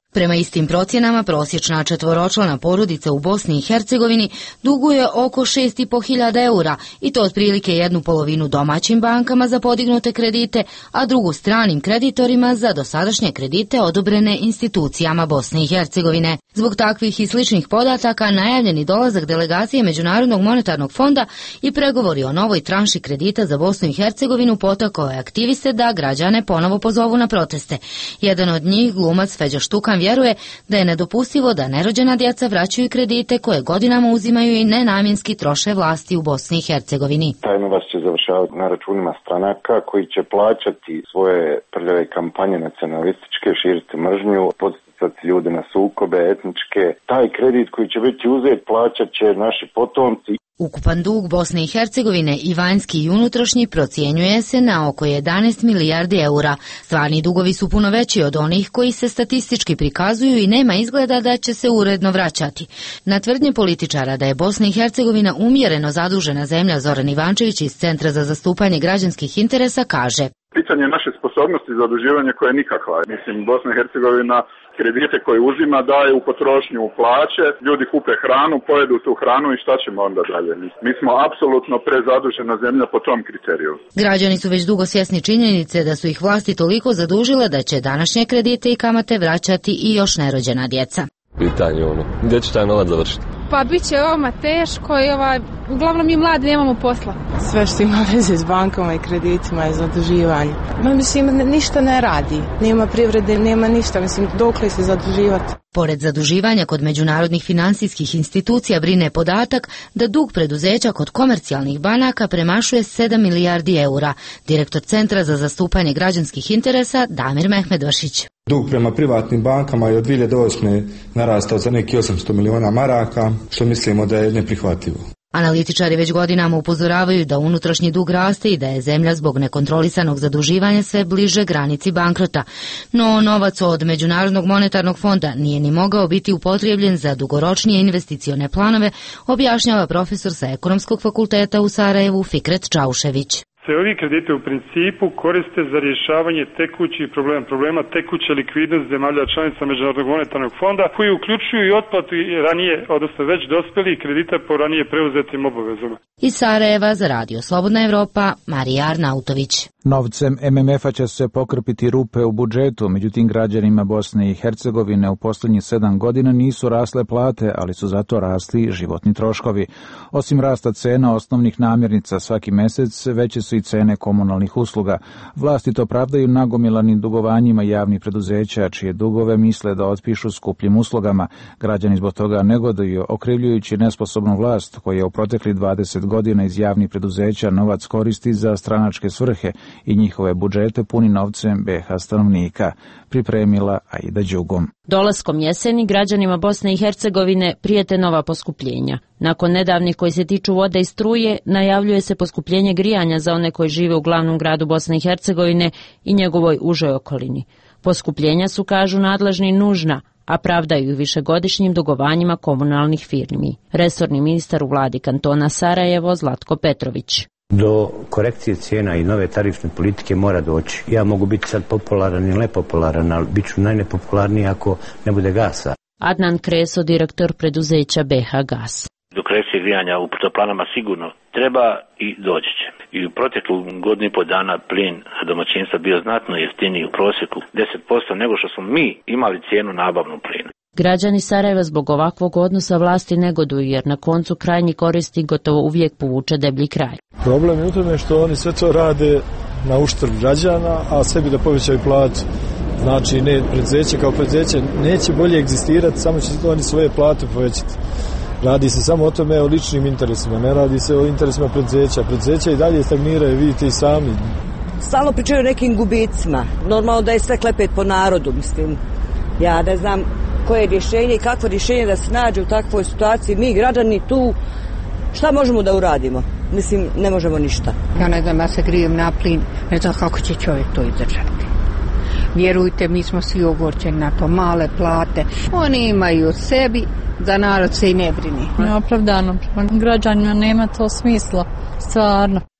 Prema istim procjenama, prosječna četvoročlana porodica u Bosni i Hercegovini duguje oko 6.500 eura i to otprilike 1/2 domaćim bankama za podignute kredite, a drugu stranim kreditorima za dosadašnje kredite odobrene institucijama Bosne i Hercegovine. Zbog takvih i sličnih podataka najavljeni dolazak delegacije Međunarodnog monetarnog fonda i pregovori o novoj tranši kredita za Bosnu i Hercegovinu potakao je aktiviste da građane ponovo pozovu na proteste. Jedan od njih, glumac Feđa Štukan, vjeruje da je nedopustivo da nerođena djeca vraćaju kredite koje godinama uzimaju i nenamjenski troše vlasti u Bosni i Hercegovini. Taj novac će završavati na računima stranaka koji će plaćati svoje prljave kampanje nacionalističke, širiti mržnju, podsticati ljude na sukobe etničke. Taj kredit koji će biti uzet plaćat će naši potomci. Ukupan dug Bosne i Hercegovine i vanjski i unutrašnji procjenjuje se na oko 11 milijardi eura. Stvarni dugovi su puno veći od onih koji se statistički prikazuju i nema izgleda da će se uredno vraćati. Na tvrdnje političara da je Bosna i Hercegovina umjereno zadužena zemlja, Zoran Ivančević iz Centra za zastupanje građanskih interesa kaže: Pitanje naše sposobnosti za zaduživanje koje je nikakva. Mislim, Bosna i Hercegovina kredite koje uzima daje u potrošnju, u plaće, ljudi kupe hranu, pojedu tu hranu i šta ćemo onda dalje? Mi smo apsolutno prezadužena zemlja po tom kriteriju. Građani su već dugo svjesni činjenice da su ih vlasti toliko zadužile da će današnje kredite i kamate vraćati i još nerođena djeca. Pitanje gdje će taj novac završiti? Pa bit će ovama teško i uglavnom mi mladi nemamo posla. Sve što ima veze s bankama i kreditima i zaduživanje. Mislim, ništa ne radi. Nema privrede, nema ništa. Mislim, dokle se zaduživati? Pored zaduživanja kod međunarodnih financijskih institucija brine podatak da dug preduzeća kod komercijalnih banaka premašuje 7 milijardi eura. Direktor Centra za zastupanje građanskih interesa Damir Mehmedvašić. Dug prema privatnim bankama je od 2008. narastao za neki 800 miliona maraka, što mislimo da je neprihvatljivo. Analitičari već godinama upozoravaju da unutrašnji dug raste i da je zemlja zbog nekontrolisanog zaduživanja sve bliže granici bankrota. No novac od Međunarodnog monetarnog fonda nije ni mogao biti upotrebljen za dugoročnije investicione planove, objašnjava profesor sa Ekonomskog fakulteta u Sarajevu Fikret Čaušević. Se ovi kredite u principu koriste za rješavanje tekućih problema tekuće likvidnosti zemalja članica Međunarodnog monetarnog fonda, koji uključuju i otplatu ranije, odnosno već dospjelih kredita po ranije preuzetim obavezama. Iz Sarajeva za Radio Slobodna Evropa, Marija Arnautović. Novcem MMF-a će se pokrpiti rupe u budžetu, međutim građanima Bosne i Hercegovine u posljednjih 7 godina nisu rasle plate, ali su zato rasli životni troškovi. Osim rasta cena osnovnih namirnica svaki mjesec, veće su i cene komunalnih usluga. Vlasti to pravdaju nagomilanim dugovanjima javnih preduzeća, čije dugove misle da otpišu skupljim uslugama. Građani zbog toga negoduju, okrivljujući nesposobnu vlast koja je u proteklih 20 godina iz javnih preduzeća novac koristi za stranačke svrhe i njihove budžete puni novcem BiH stanovnika, pripremila Aida Đugom. Dolaskom jeseni građanima Bosne i Hercegovine prijete nova poskupljenja. Nakon nedavnih koji se tiču vode i struje, najavljuje se poskupljenje grijanja za one koji žive u glavnom gradu Bosne i Hercegovine i njegovoj užoj okolini. Poskupljenja su, kažu nadležni, nužna, a pravdaju višegodišnjim dugovanjima komunalnih firmi. Resorni ministar u vladi kantona Sarajevo Zlatko Petrović. Do korekcije cijena i nove tarifne politike mora doći. Ja mogu biti sad popularan ili nepopularan, ali bit ću najnepopularniji ako ne bude gasa. Adnan Kreso, direktor preduzeća BH Gas. Do korekcije grijanja u toplanama sigurno treba i doći će. I u proteklu godinu i po dana plin domaćinstva bio znatno jeftiniji u prosjeku 10% nego što smo mi imali cijenu nabavnu plina. Građani Sarajeva zbog ovakvog odnosa vlasti negoduju jer na koncu krajnji korisnik gotovo uvijek povuče deblji kraj. Problem je u tome što oni sve to rade na uštrb građana, a sebi da povećaju platu. Znači, ne, preduzeće kao preduzeće neće bolje egzistirati, samo će oni svoje plate povećati. Radi se samo o tome, o ličnim interesima, ne radi se o interesima preduzeća. Preduzeća i dalje stagniraju, vidite i sami. Stalno pričaju o nekim gubicima. Normalno da je sve klepet po narodu, mislim. Ja ne znam koje je rješenje i kakvo rješenje da se nađe u takvoj situaciji. Mi građani tu, šta možemo da uradimo? Mislim, ne možemo ništa. Ja ne znam, ja se grijem na plin, ne znam kako će čovjek to izdržati. Vjerujte, mi smo svi ogorčeni na to, male plate. Oni imaju sebi, za narod se i ne brini. Neopravdano, građanima nema to smisla, stvarno.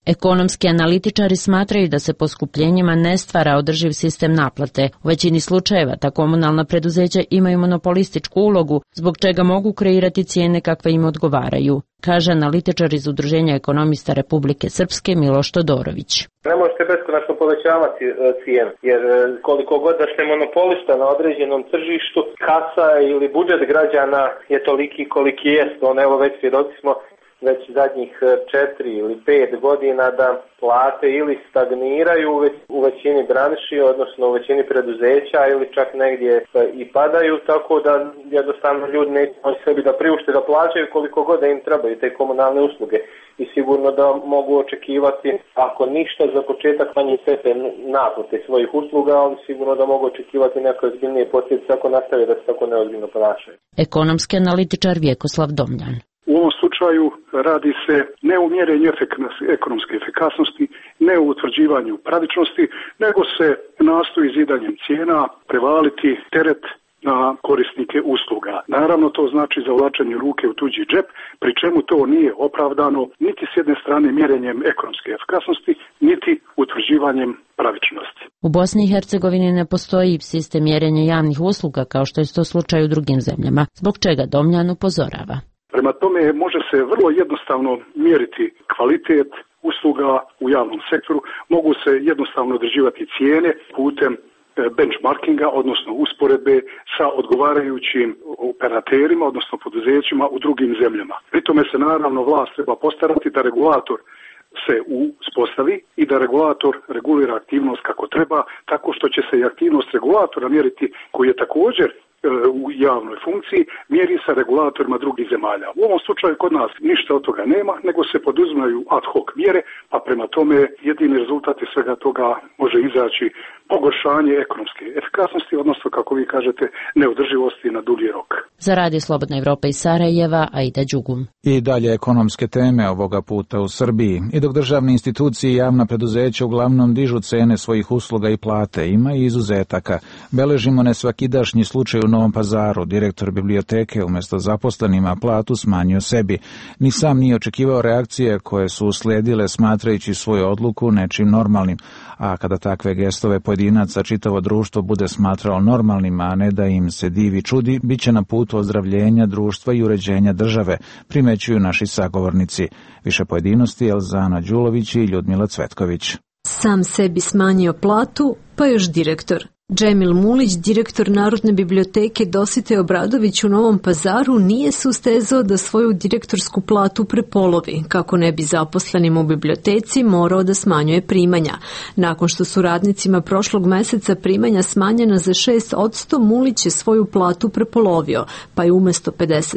Ekonomski analitičari smatraju da se poskupljenjima ne stvara održiv sistem naplate. U većini slučajeva ta komunalna preduzeća imaju monopolističku ulogu, zbog čega mogu kreirati cijene kakve im odgovaraju, kaže analitičar iz Udruženja ekonomista Republike Srpske Miloš Todorović. Ne možete beskonačno povećavati cijenu, jer koliko god da ste monopolista na određenom tržištu, kasa ili budžet građana je toliki koliki jest. Evo već svjedoci smo već zadnjih 4 ili 5 godina da plate ili stagniraju u većini branši, odnosno u većini preduzeća ili čak negdje i padaju, tako da jednostavno ljudi neće moći sebi da priušte da plaćaju koliko god da im trebaju te komunalne usluge. I sigurno da mogu očekivati, ako ništa, za početak manji stepen naplate svojih usluga, ali sigurno da mogu očekivati neke ozbiljnije posljedice ako nastave da se tako neozbiljno ponašaju. Ekonomski analitičar Vjekoslav Domljan. U ovom slučaju radi se ne o mjerenju ekonomske efikasnosti, ne o utvrđivanju pravičnosti, nego se nastoji zidanjem cijena prevaliti teret na korisnike usluga. Naravno, to znači zavlačenje ruke u tuđi džep, pri čemu to nije opravdano niti s jedne strane mjerenjem ekonomske efikasnosti, niti utvrđivanjem pravičnosti. U Bosni i Hercegovini ne postoji sistem mjerenja javnih usluga kao što je to slučaj u drugim zemljama, zbog čega Domljan upozorava. Prema tome može se vrlo jednostavno mjeriti kvalitet usluga u javnom sektoru, mogu se jednostavno određivati cijene putem benchmarkinga, odnosno usporedbe sa odgovarajućim operaterima, odnosno poduzećima u drugim zemljama. Pri tome se naravno vlast treba postarati da regulator se uspostavi i da regulator regulira aktivnost kako treba, tako što će se i aktivnost regulatora mjeriti, koji je također u javnoj funkciji, mjeri sa regulatorima drugih zemalja. U ovom slučaju kod nas ništa od toga nema, nego se poduzimaju ad hoc mjere, pa prema tome jedini rezultat iz svega toga može izaći pogoršanje ekonomske efikasnosti, odnosno, kako vi kažete, neodrživosti na dulji rok. Za Radio Slobodna Evropa iz Sarajeva, Aida Đugum. I dalje ekonomske teme ovoga puta u Srbiji. I dok državne institucije i javna preduzeća uglavnom dižu cene svojih usluga i plate, ima i izuzetaka. Beležimo nesvakidašnji slučaj u Novom Pazaru. Direktor biblioteke umjesto zaposlenima platu smanjio sebi. Ni sam nije očekivao reakcije koje su uslijedile smatrajući svoju odluku nečim normalnim. A kada takve gestove pojedinaca čitavo društvo bude smatralo normalnim, a ne da im se divi čudi, bit će na putu ozdravljenja društva i uređenja države, primećuju naši sagovornici. Više pojedinosti Elzana Đulović i Ljudmila Cvetković. Sam sebi smanjio platu, pa još direktor. Džemil Mulić, direktor Narodne biblioteke Dositej Obradović u Novom Pazaru, nije se ustezao da svoju direktorsku platu prepolovi, kako ne bi zaposlenim u biblioteci morao da smanjuje primanja. Nakon što su radnicima prošlog meseca primanja smanjena za 6%, Mulić je svoju platu prepolovio, pa je umjesto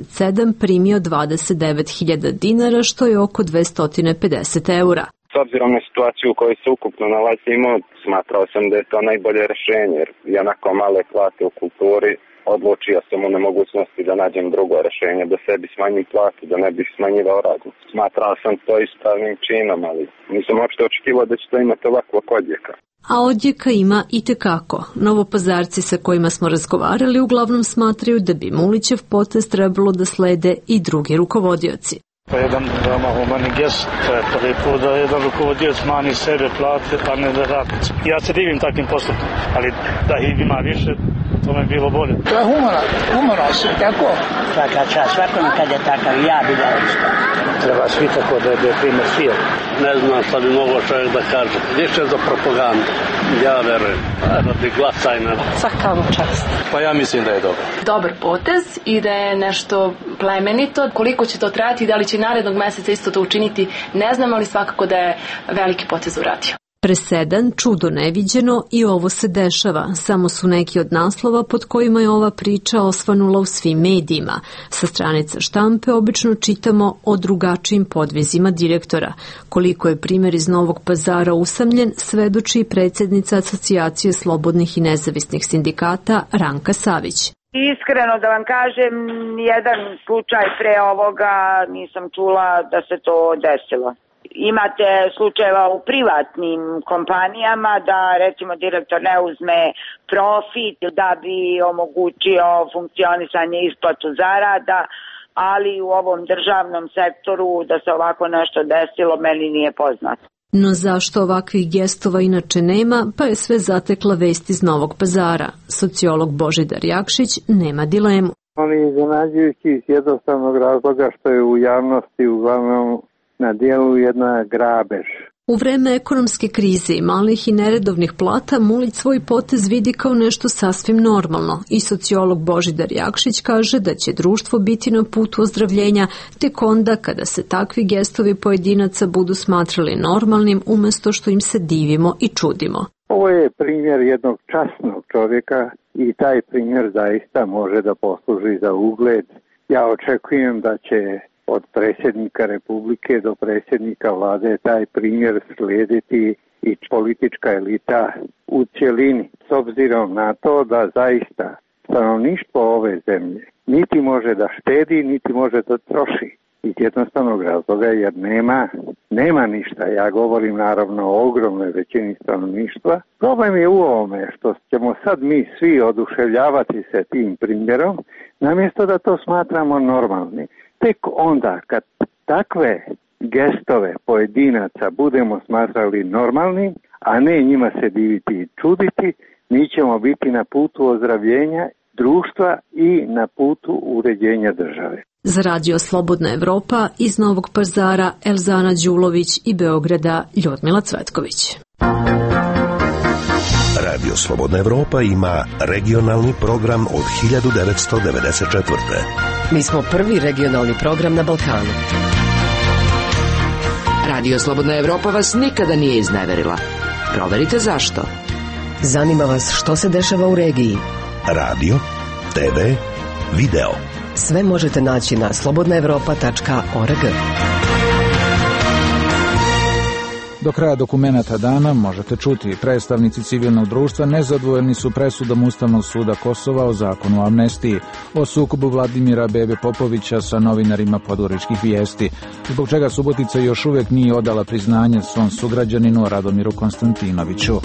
57 primio 29.000 dinara, što je oko 250 eura. S obzirom na situaciju u kojoj se ukupno nalazimo, smatrao sam da je to najbolje rješenje, jer i onako male plate u kulturi, odlučio sam u nemogućnosti da nađem drugo rješenje, da sebi smanjim platu, da ne bih smanjivao radnicu. Smatrao sam to ispravnim činom, ali nisam uopšte očekivao da će to imati ovakvog odjeka. A odjeka ima i tekako. Novopazarci sa kojima smo razgovarali uglavnom smatraju da bi Mulićev potez trebalo da slede i drugi rukovodioci. To je jedan veoma humani gest, to je prvi put da jedan rukovodioc mani sebe plate, pa ne da radnici. Ja se divim takvim postupom, ali da ih ima više, to mi je bilo bolje. To je humano se, tako? Svaka čast, svakom kad je takav, ja bi dao isto. Treba svi tako da je primjer svijet. Ne znam šta bi mogao čovjek da kaže. Više za propagandu, ja verujem. Radi glasajna. Svaka mu čast. Pa ja mislim da je dobro. Dobar potez i da je nešto plemenito. Koliko će to trajati, da li će narednog mjeseca isto to učiniti, ne znam, ali svakako da je veliki potez uradio. Presedan, čudo neviđeno, i ovo se dešava. Samo su neki od naslova pod kojima je ova priča osvanula u svim medijima. Sa stranica štampe obično čitamo o drugačijim podvizima direktora. Koliko je primjer iz Novog Pazara usamljen, svedoči i predsjednica Asocijacije slobodnih i nezavisnih sindikata Ranka Savić. Iskreno da vam kažem, jedan slučaj pre ovoga nisam čula da se to desilo. Imate slučajeva u privatnim kompanijama da recimo direktor ne uzme profit da bi omogućio funkcionisanje i isplatu zarada, ali u ovom državnom sektoru da se ovako nešto desilo meni nije poznato. No zašto ovakvih gestova inače nema, pa je sve zatekla vest iz Novog Pazara. Sociolog Božidar Jakšić nema dilemu. On je iznenađujući iz jednostavnog razloga što je u javnosti uglavnom na dijelu jedna grabež. U vreme ekonomske krize i malih i neredovnih plata Mulić svoj potez vidi kao nešto sasvim normalno i sociolog Božidar Jakšić kaže da će društvo biti na putu ozdravljenja tek onda kada se takvi gestovi pojedinaca budu smatrali normalnim umesto što im se divimo i čudimo. Ovo je primjer jednog časnog čovjeka i taj primjer zaista može da posluži za ugled. Ja očekujem da će od predsjednika Republike do predsjednika vlade taj primjer slijediti i politička elita u cjelini. S obzirom na to da zaista stanovništvo ove zemlje niti može da štedi, niti može da troši. Iz jednostavnog razloga jer nema ništa. Ja govorim naravno o ogromnoj većini stanovništva. Problem je u ovome što ćemo sad mi svi oduševljavati se tim primjerom, namjesto da to smatramo normalnim. Tek onda kad takve gestove pojedinaca budemo smatrali normalnim, a ne njima se diviti i čuditi, mi ćemo biti na putu ozdravljenja društva i na putu uređenja države. Za Radio Slobodna Evropa iz Novog Pazara Elzana Đulović i Beograda Ljudmila Cvetković. Radio Slobodna Evropa ima regionalni program od 1994. Mi smo prvi regionalni program na Balkanu. Radio Slobodna Evropa vas nikada nije izneverila. Proverite zašto. Zanima vas što se dešava u regiji. Radio, TV, video. Sve možete naći na slobodnaevropa.org. Do kraja dokumenata dana možete čuti predstavnici civilnog društva nezadovoljni su presudom Ustavnog suda Kosova o zakonu o amnestiji, o sukobu Vladimira Bebe Popovića sa novinarima Podgoričkih vijesti, zbog čega Subotica još uvijek nije odala priznanje svom sugrađaninu Radomiru Konstantinoviću.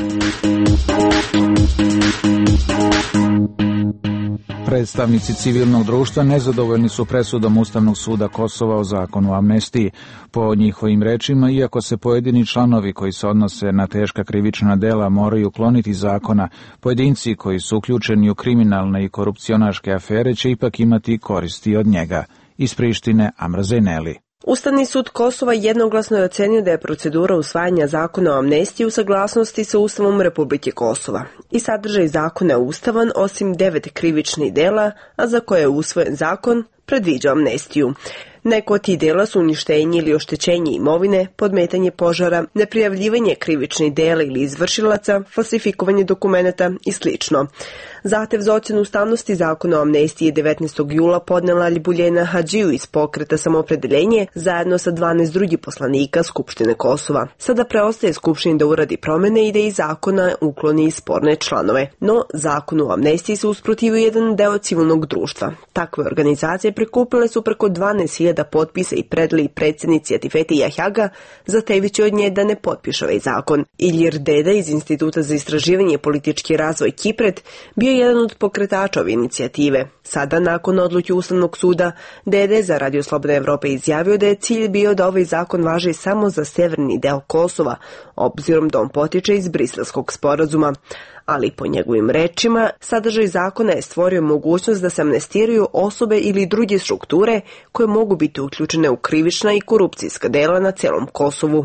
Predstavnici civilnog društva nezadovoljni su presudom Ustavnog suda Kosova o zakonu o amnestiji. Po njihovim rečima, iako se pojedini članovi koji se odnose na teška krivična dela moraju ukloniti zakona, pojedinci koji su uključeni u kriminalne i korupcionaške afere će ipak imati koristi od njega. Iz Prištine, Amra Zejneli. Ustavni sud Kosova jednoglasno je ocenio da je procedura usvajanja zakona o amnestiji u saglasnosti sa Ustavom Republike Kosova i sadržaj zakona je ustavan osim 9 krivičnih dela, a za koje je usvojen zakon predviđa amnestiju. Neko od tih dela su uništenje ili oštećenje imovine, podmetanje požara, neprijavljivanje krivičnih dela ili izvršilaca, falsifikovanje dokumenata i sl. Zahtev za ocjenu ustavnosti zakona o amnestiji 19. jula podnela Ljibuljena Hadžiju iz pokreta Samoopredeljenje zajedno sa 12 drugih poslanika Skupštine Kosova. Sada preostaje Skupštini da uradi promjene i da iz zakona ukloni sporne članove. No, zakonu o amnestiji se usprotivio jedan deo civilnog društva. Takve organizacije prikupile su preko 12.000 potpisa i predali predsjednici Atifete Jahjaga, zahtevajući od nje da ne potpiše ovaj zakon. Ilir Deda iz Instituta za istraživanje i politički razvoj Kipret bio je jedan od pokretača ove inicijative. Sada, nakon odluke Ustavnog suda, Dede za Radio Slobodna Evropa izjavio da je cilj bio da ovaj zakon važi samo za severni deo Kosova, obzirom da on potiče iz Briselskog sporazuma. Ali po njegovim rečima, sadržaj zakona je stvorio mogućnost da se amnestiraju osobe ili druge strukture koje mogu biti uključene u krivična i korupcijska dela na celom Kosovu.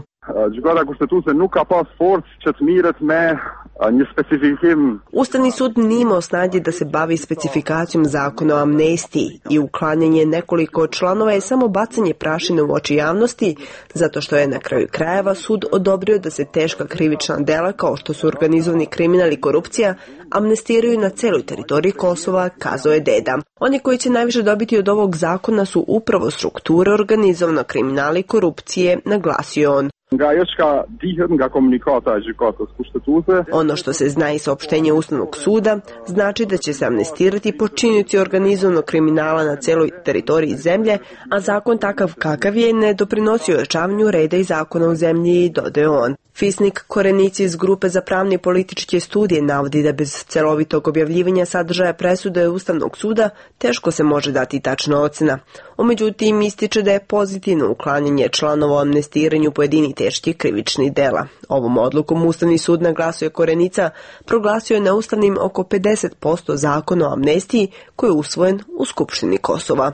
Ustavni sud nije imao snage da se bavi specifikacijom zakona o amnestiji i uklanjanje nekoliko članova je samo bacanje prašine u oči javnosti, zato što je na kraju krajeva sud odobrio da se teška krivična dela kao što su organizovani kriminal i korupcija amnestiraju na celoj teritoriji Kosova, kazao je Deda. Oni koji će najviše dobiti od ovog zakona su upravo strukture organizovanog kriminala i korupcije, naglasio on. Ono što se zna iz saopštenja Ustavnog suda znači da će se amnestirati počinioci organizovanog kriminala na celoj teritoriji zemlje, a zakon takav kakav je ne doprinosi ojačavanju reda i zakona u zemlji, dodao on. Fisnik Korenici iz Grupe za pravne i političke studije navodi da bez celovitog objavljivanja sadržaja presude Ustavnog suda teško se može dati tačna ocena. Međutim, ističe da je pozitivno uklanjanje članova o amnestiranju pojedinih teških krivičnih dela. Ovom odlukom Ustavni sud, naglasio je Korenica, proglasio je neustavnim oko 50% zakona o amnestiji koji je usvojen u Skupštini Kosova.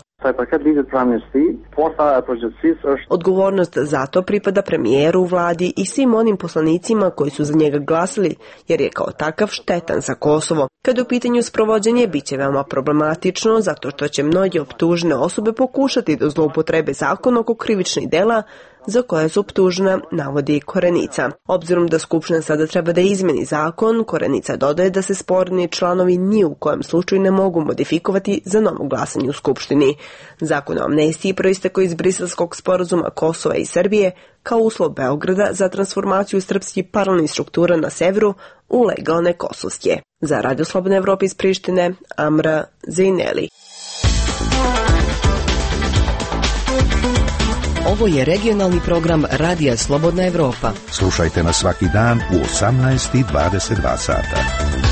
Odgovornost za to pripada premijeru, vladi i svim onim poslanicima koji su za njega glasili, jer je kao takav štetan za Kosovo. Kad je u pitanju sprovođenje, bit će veoma problematično, zato što će mnoge optužene osobe pokušati da zloupotrebe zakon oko krivičnih dela za koje su optužena, navodi Korenica. Obzirom da Skupština sada treba da izmeni zakon, Korenica dodaje da se sporni članovi ni u kojem slučaju ne mogu modifikovati za novo glasanje u Skupštini. Zakon o amnestiji proistekao iz Briselskog sporazuma Kosova i Srbije kao uslov Beograda za transformaciju srpskih paralelnih struktura na severu u legalne kosovske. Za Radio Slobodne Evrope iz Prištine, Amra Zejneli. Ovo je regionalni program Radija Slobodna Evropa. Slušajte nas svaki dan u 18:22 sata.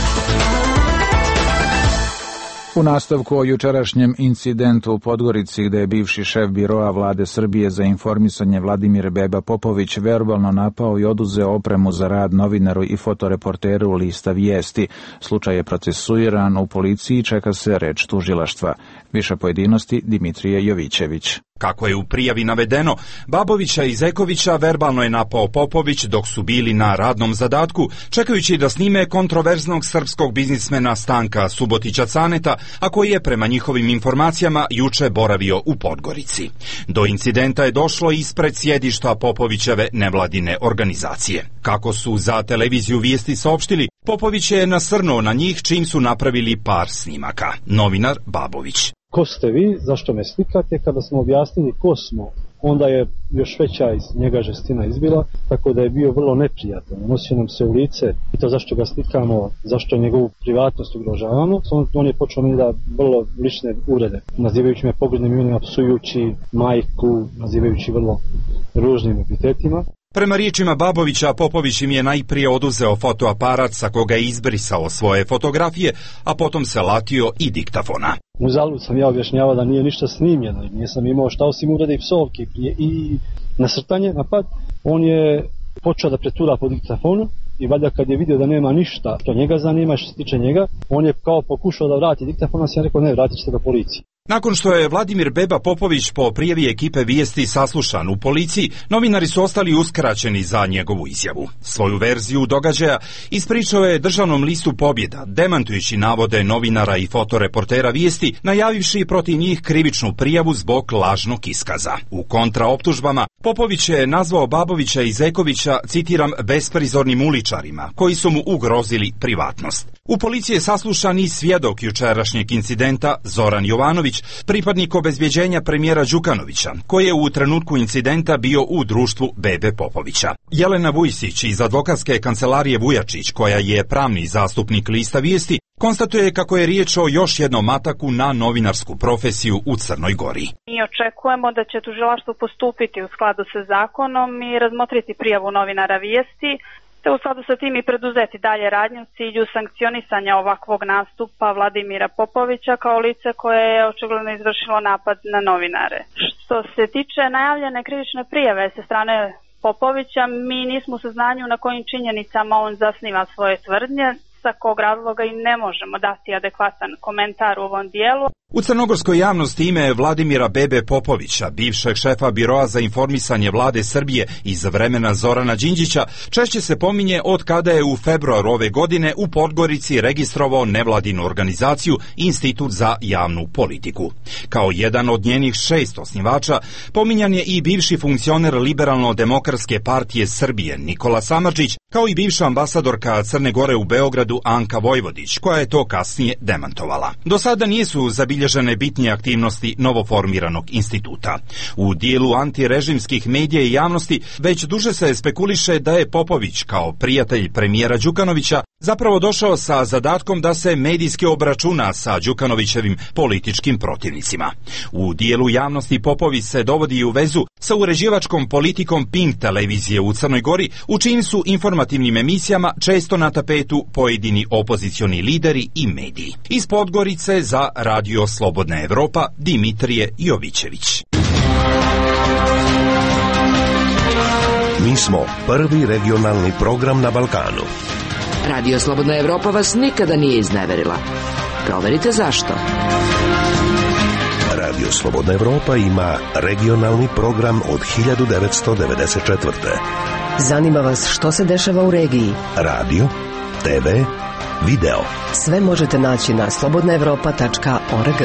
U nastavku o jučerašnjem incidentu u Podgorici, gde je bivši šef biroa vlade Srbije za informisanje Vladimir Beba Popović verbalno napao i oduzeo opremu za rad novinaru i fotoreporteru Lista Vijesti. Slučaj je procesuiran u policiji i čeka se reč tužilaštva. Više pojedinosti Dimitrije Jovićević. Kako je u prijavi navedeno, Babovića i Zekovića verbalno je napao Popović dok su bili na radnom zadatku, čekajući da snime kontroverznog srpskog biznismena Stanka Subotića Caneta, a koji je prema njihovim informacijama juče boravio u Podgorici. Do incidenta je došlo ispred sjedišta Popovićeve nevladine organizacije. Kako su za televiziju Vijesti saopštili, Popović je nasrnuo na njih čim su napravili par snimaka. Novinar Babović. Ko ste vi, zašto me slikate? Kada smo objasnili ko smo, onda je još veća iz njega žestina izbila, tako da je bio vrlo neprijatan. Nosio nam se u lice i to zašto ga slikamo, zašto njegovu privatnost ugrožavamo. On je počeo meni da vrlo lične uvrede, nazivajući me pogrdnim imenima, psujući majku, nazivajući vrlo ružnim epitetima. Prema riječima Babovića, Popović im je najprije oduzeo fotoaparat sa koga je izbrisao svoje fotografije, a potom se latio i diktafona. Uzalud sam ja objašnjavao da nije ništa snimljeno i nisam imao šta osim uvrede i psovke i nasrtanje, napad. On je počeo da pretura po diktafonu i valjda kad je vidio da nema ništa što njega zanima, što se tiče njega, on je kao pokušao da vrati diktafon, a sam rekao ne, vratit ćete ga policiji. Nakon što je Vladimir Beba Popović po prijavi ekipe Vijesti saslušan u policiji, novinari su ostali uskraćeni za njegovu izjavu. Svoju verziju događaja ispričao je državnom listu Pobjeda, demantujući navode novinara i fotoreportera Vijesti, najavivši protiv njih krivičnu prijavu zbog lažnog iskaza. U kontraoptužbama Popović je nazvao Babovića i Zekovića, citiram, besprizornim uličarima, koji su mu ugrozili privatnost. U policiji je saslušan i svjedok jučerašnjeg incidenta Zoran Jovanović, pripadnik obezbjeđenja premijera Đukanovića, koji je u trenutku incidenta bio u društvu Bebe Popovića. Jelena Vujsić iz advokatske kancelarije Vujačić, koja je pravni zastupnik Lista Vijesti, konstatuje kako je riječ o još jednom ataku na novinarsku profesiju u Crnoj Gori. Mi očekujemo da će tužilaštvo postupiti u skladu sa zakonom i razmotriti prijavu novinara Vijesti, te u skladu sa tim i preduzeti dalje radnje u cilju sankcionisanja ovakvog nastupa Vladimira Popovića kao lice koje je očigledno izvršilo napad na novinare. Što se tiče najavljene krivične prijave sa strane Popovića, mi nismo u saznanju na kojim činjenicama on zasniva svoje tvrdnje, sa kog razloga i ne možemo dati adekvatan komentar u ovom dijelu. U crnogorskoj javnosti ime Vladimira Bebe Popovića, bivšeg šefa biroa za informisanje vlade Srbije iz vremena Zorana Đinđića, češće se pominje od kada je u februaru ove godine u Podgorici registrovao nevladinu organizaciju Institut za javnu politiku. Kao jedan od njenih 6 osnivača, pominjan je i bivši funkcioner Liberalno-demokratske partije Srbije Nikola Samardžić, kao i bivša ambasadorka Crne Gore u Beogradu Anka Vojvodić, koja je to kasnije demantovala. Do sada nisu zabilježene bitnije aktivnosti novoformiranog instituta. U dijelu antirežimskih medija i javnosti već duže se spekuliše da je Popović, kao prijatelj premijera Đukanovića, zapravo došao sa zadatkom da se medijski obračuna sa Đukanovićevim političkim protivnicima. U dijelu javnosti Popović se dovodi u vezu sa uređivačkom politikom Pink televizije u Crnoj Gori, u čijim su informativnim emisijama često na tapetu pojedini opozicioni lideri i mediji. Iz Podgorice za Radio Slobodna Evropa Dimitrije Jovićević. Mi smo prvi regionalni program na Balkanu. Radio Slobodna Evropa vas nikada nije izneverila. Proverite zašto. Radio Slobodna Evropa ima regionalni program od 1994. Zanima vas što se dešava u regiji? Radio, TV, video. Sve možete naći na slobodnaevropa.org.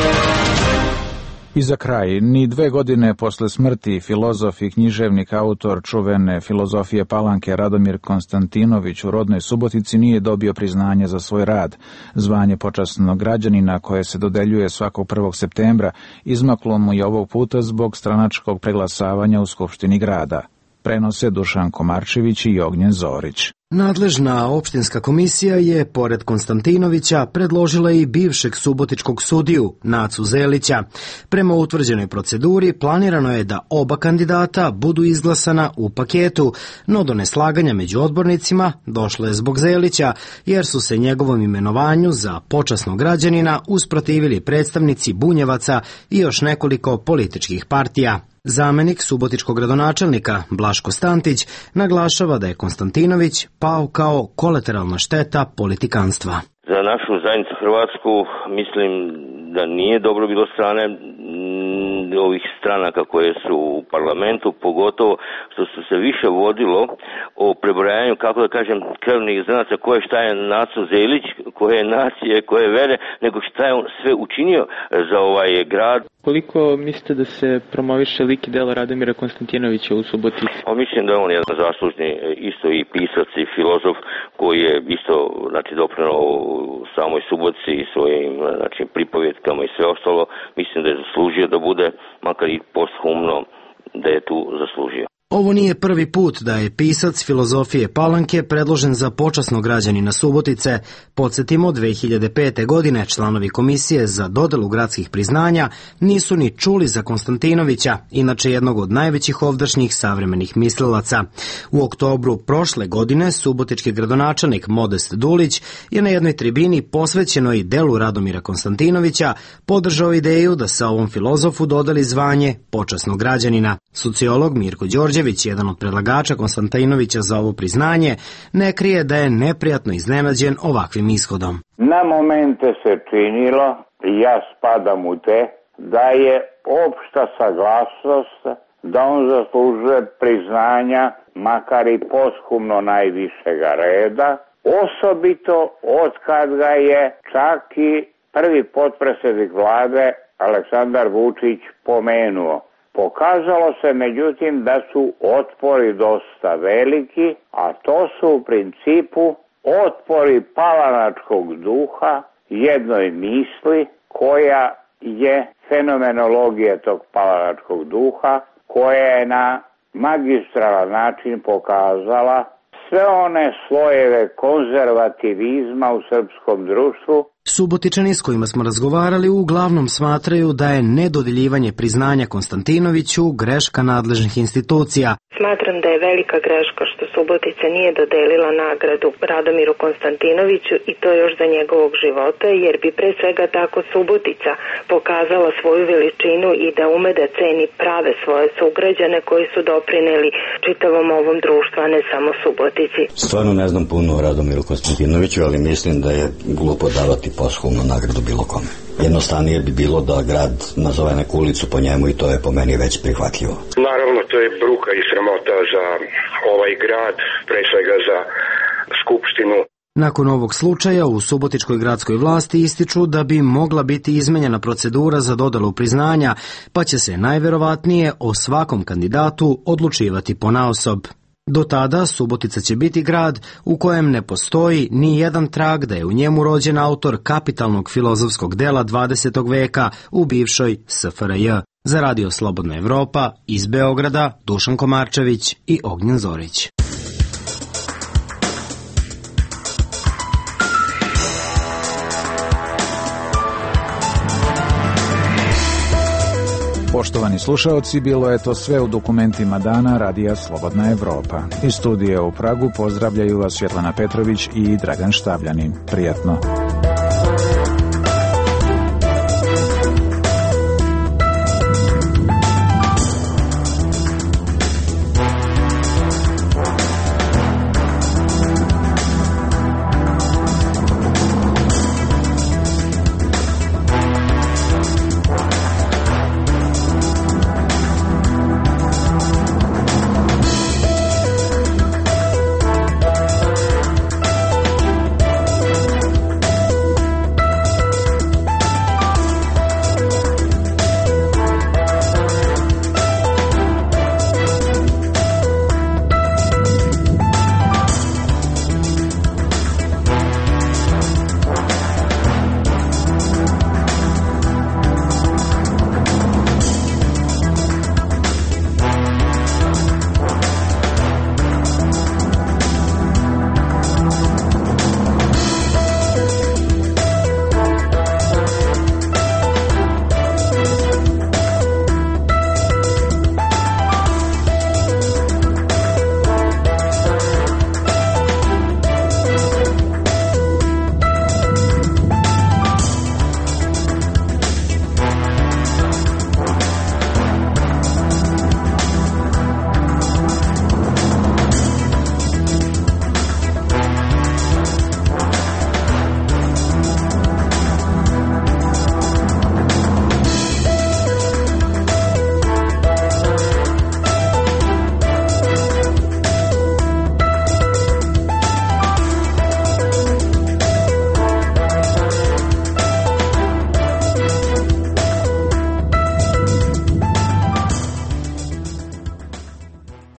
I za kraj, ni 2 godine posle smrti filozof i književnik, autor čuvene filozofije Palanke Radomir Konstantinović u rodnoj Subotici nije dobio priznanje za svoj rad. Zvanje počasnog građanina koje se dodeljuje svakog 1. septembra izmaklo mu je ovog puta zbog stranačkog preglasavanja u Skupštini grada. Prenose Dušan Komarčević i Ognjen Zorić. Nadležna opštinska komisija je, pored Konstantinovića, predložila i bivšeg subotičkog sudiju, Nacu Zelića. Prema utvrđenoj proceduri, planirano je da oba kandidata budu izglasana u paketu, no do neslaganja među odbornicima došlo je zbog Zelića, jer su se njegovom imenovanju za počasnog građanina usprotivili predstavnici Bunjevaca i još nekoliko političkih partija. Zamenik subotičkog gradonačelnika Blaško Stantić naglašava da je Konstantinović pao kao kolateralna šteta politikanstva. Za našu zajednicu Hrvatsku mislim da nije dobro bilo strane ovih stranaka koje su u parlamentu, pogotovo što su se više vodilo o prebrojanju, kako da kažem, krvnih zrnaca, koje šta je Naco Zelić, koje je nacije, koje vere, nego šta je on sve učinio za ovaj grad. Koliko mislite da se promoviše lik i delo Radomira Konstantinovića u Subotici? Pa mislim da on je jedan zaslužni, isto i pisac i filozof koji je isto doprineo samoj Subotici i svojim pripovjetkama i sve ostalo. Mislim da je zaslužio da bude, makar i posthumno, da je tu zaslužio. Ovo nije prvi put da je pisac filozofije Palanke predložen za počasnog građanina Subotice. Podsjetimo, 2005. godine članovi komisije za dodelu gradskih priznanja nisu ni čuli za Konstantinovića, inače jednog od najvećih ovdašnjih savremenih mislilaca. U oktobru prošle godine subotički gradonačelnik Modest Dulić je na jednoj tribini posvećenoj delu Radomira Konstantinovića podržao ideju da se ovom filozofu dodeli zvanje počasnog građanina. Sociolog Mirko Đorđević, jedan od predlagača Konstantinovića za ovo priznanje, ne krije da je neprijatno iznenađen ovakvim ishodom. Na momente se činilo, i ja spadam u te, da je opšta saglasnost da on zaslužuje priznanja, makar i posthumno najvišega reda, osobito od kad ga je čak i prvi potpredsjednik vlade Aleksandar Vučić pomenuo. Pokazalo se međutim da su otpori dosta veliki, a to su u principu otpori palanačkog duha, jednoj misli koja je fenomenologija tog palanačkog duha, koja je na magistralan način pokazala sve one slojeve konzervativizma u srpskom društvu. Subotičani s kojima smo razgovarali uglavnom smatraju da je nedodeljivanje priznanja Konstantinoviću greška nadležnih institucija. Smatram da je velika greška što Subotica nije dodelila nagradu Radomiru Konstantinoviću i to još za njegovog života, jer bi pre svega tako Subotica pokazala svoju veličinu i da ume da ceni prave svoje sugrađane koji su doprineli čitavom ovom društvu, a ne samo Subotici. Stvarno ne znam puno o Radomiru Konstantinoviću, ali mislim da je glupo davati posthumnu nagradu bilo kome. Jednostavnije bi bilo da grad nazove neku ulicu po njemu i to je po meni već prihvatljivo. Naravno, to je bruka i sramota za ovaj grad, pre svega za Skupštinu. Nakon ovog slučaja u subotičkoj gradskoj vlasti ističu da bi mogla biti izmenjena procedura za dodelu priznanja, pa će se najverovatnije o svakom kandidatu odlučivati ponaosob. Do tada Subotica će biti grad u kojem ne postoji ni jedan trag da je u njemu rođen autor kapitalnog filozofskog dela 20. veka u bivšoj SFRJ. Za Radio Slobodna Evropa iz Beograda Dušan Komarčević i Ognjen Zorić. Poštovani slušaoci, bilo je to sve u dokumentima dana Radija Slobodna Evropa. Iz studija u Pragu pozdravljaju vas Svjetlana Petrović i Dragan Štavljanin. Prijatno.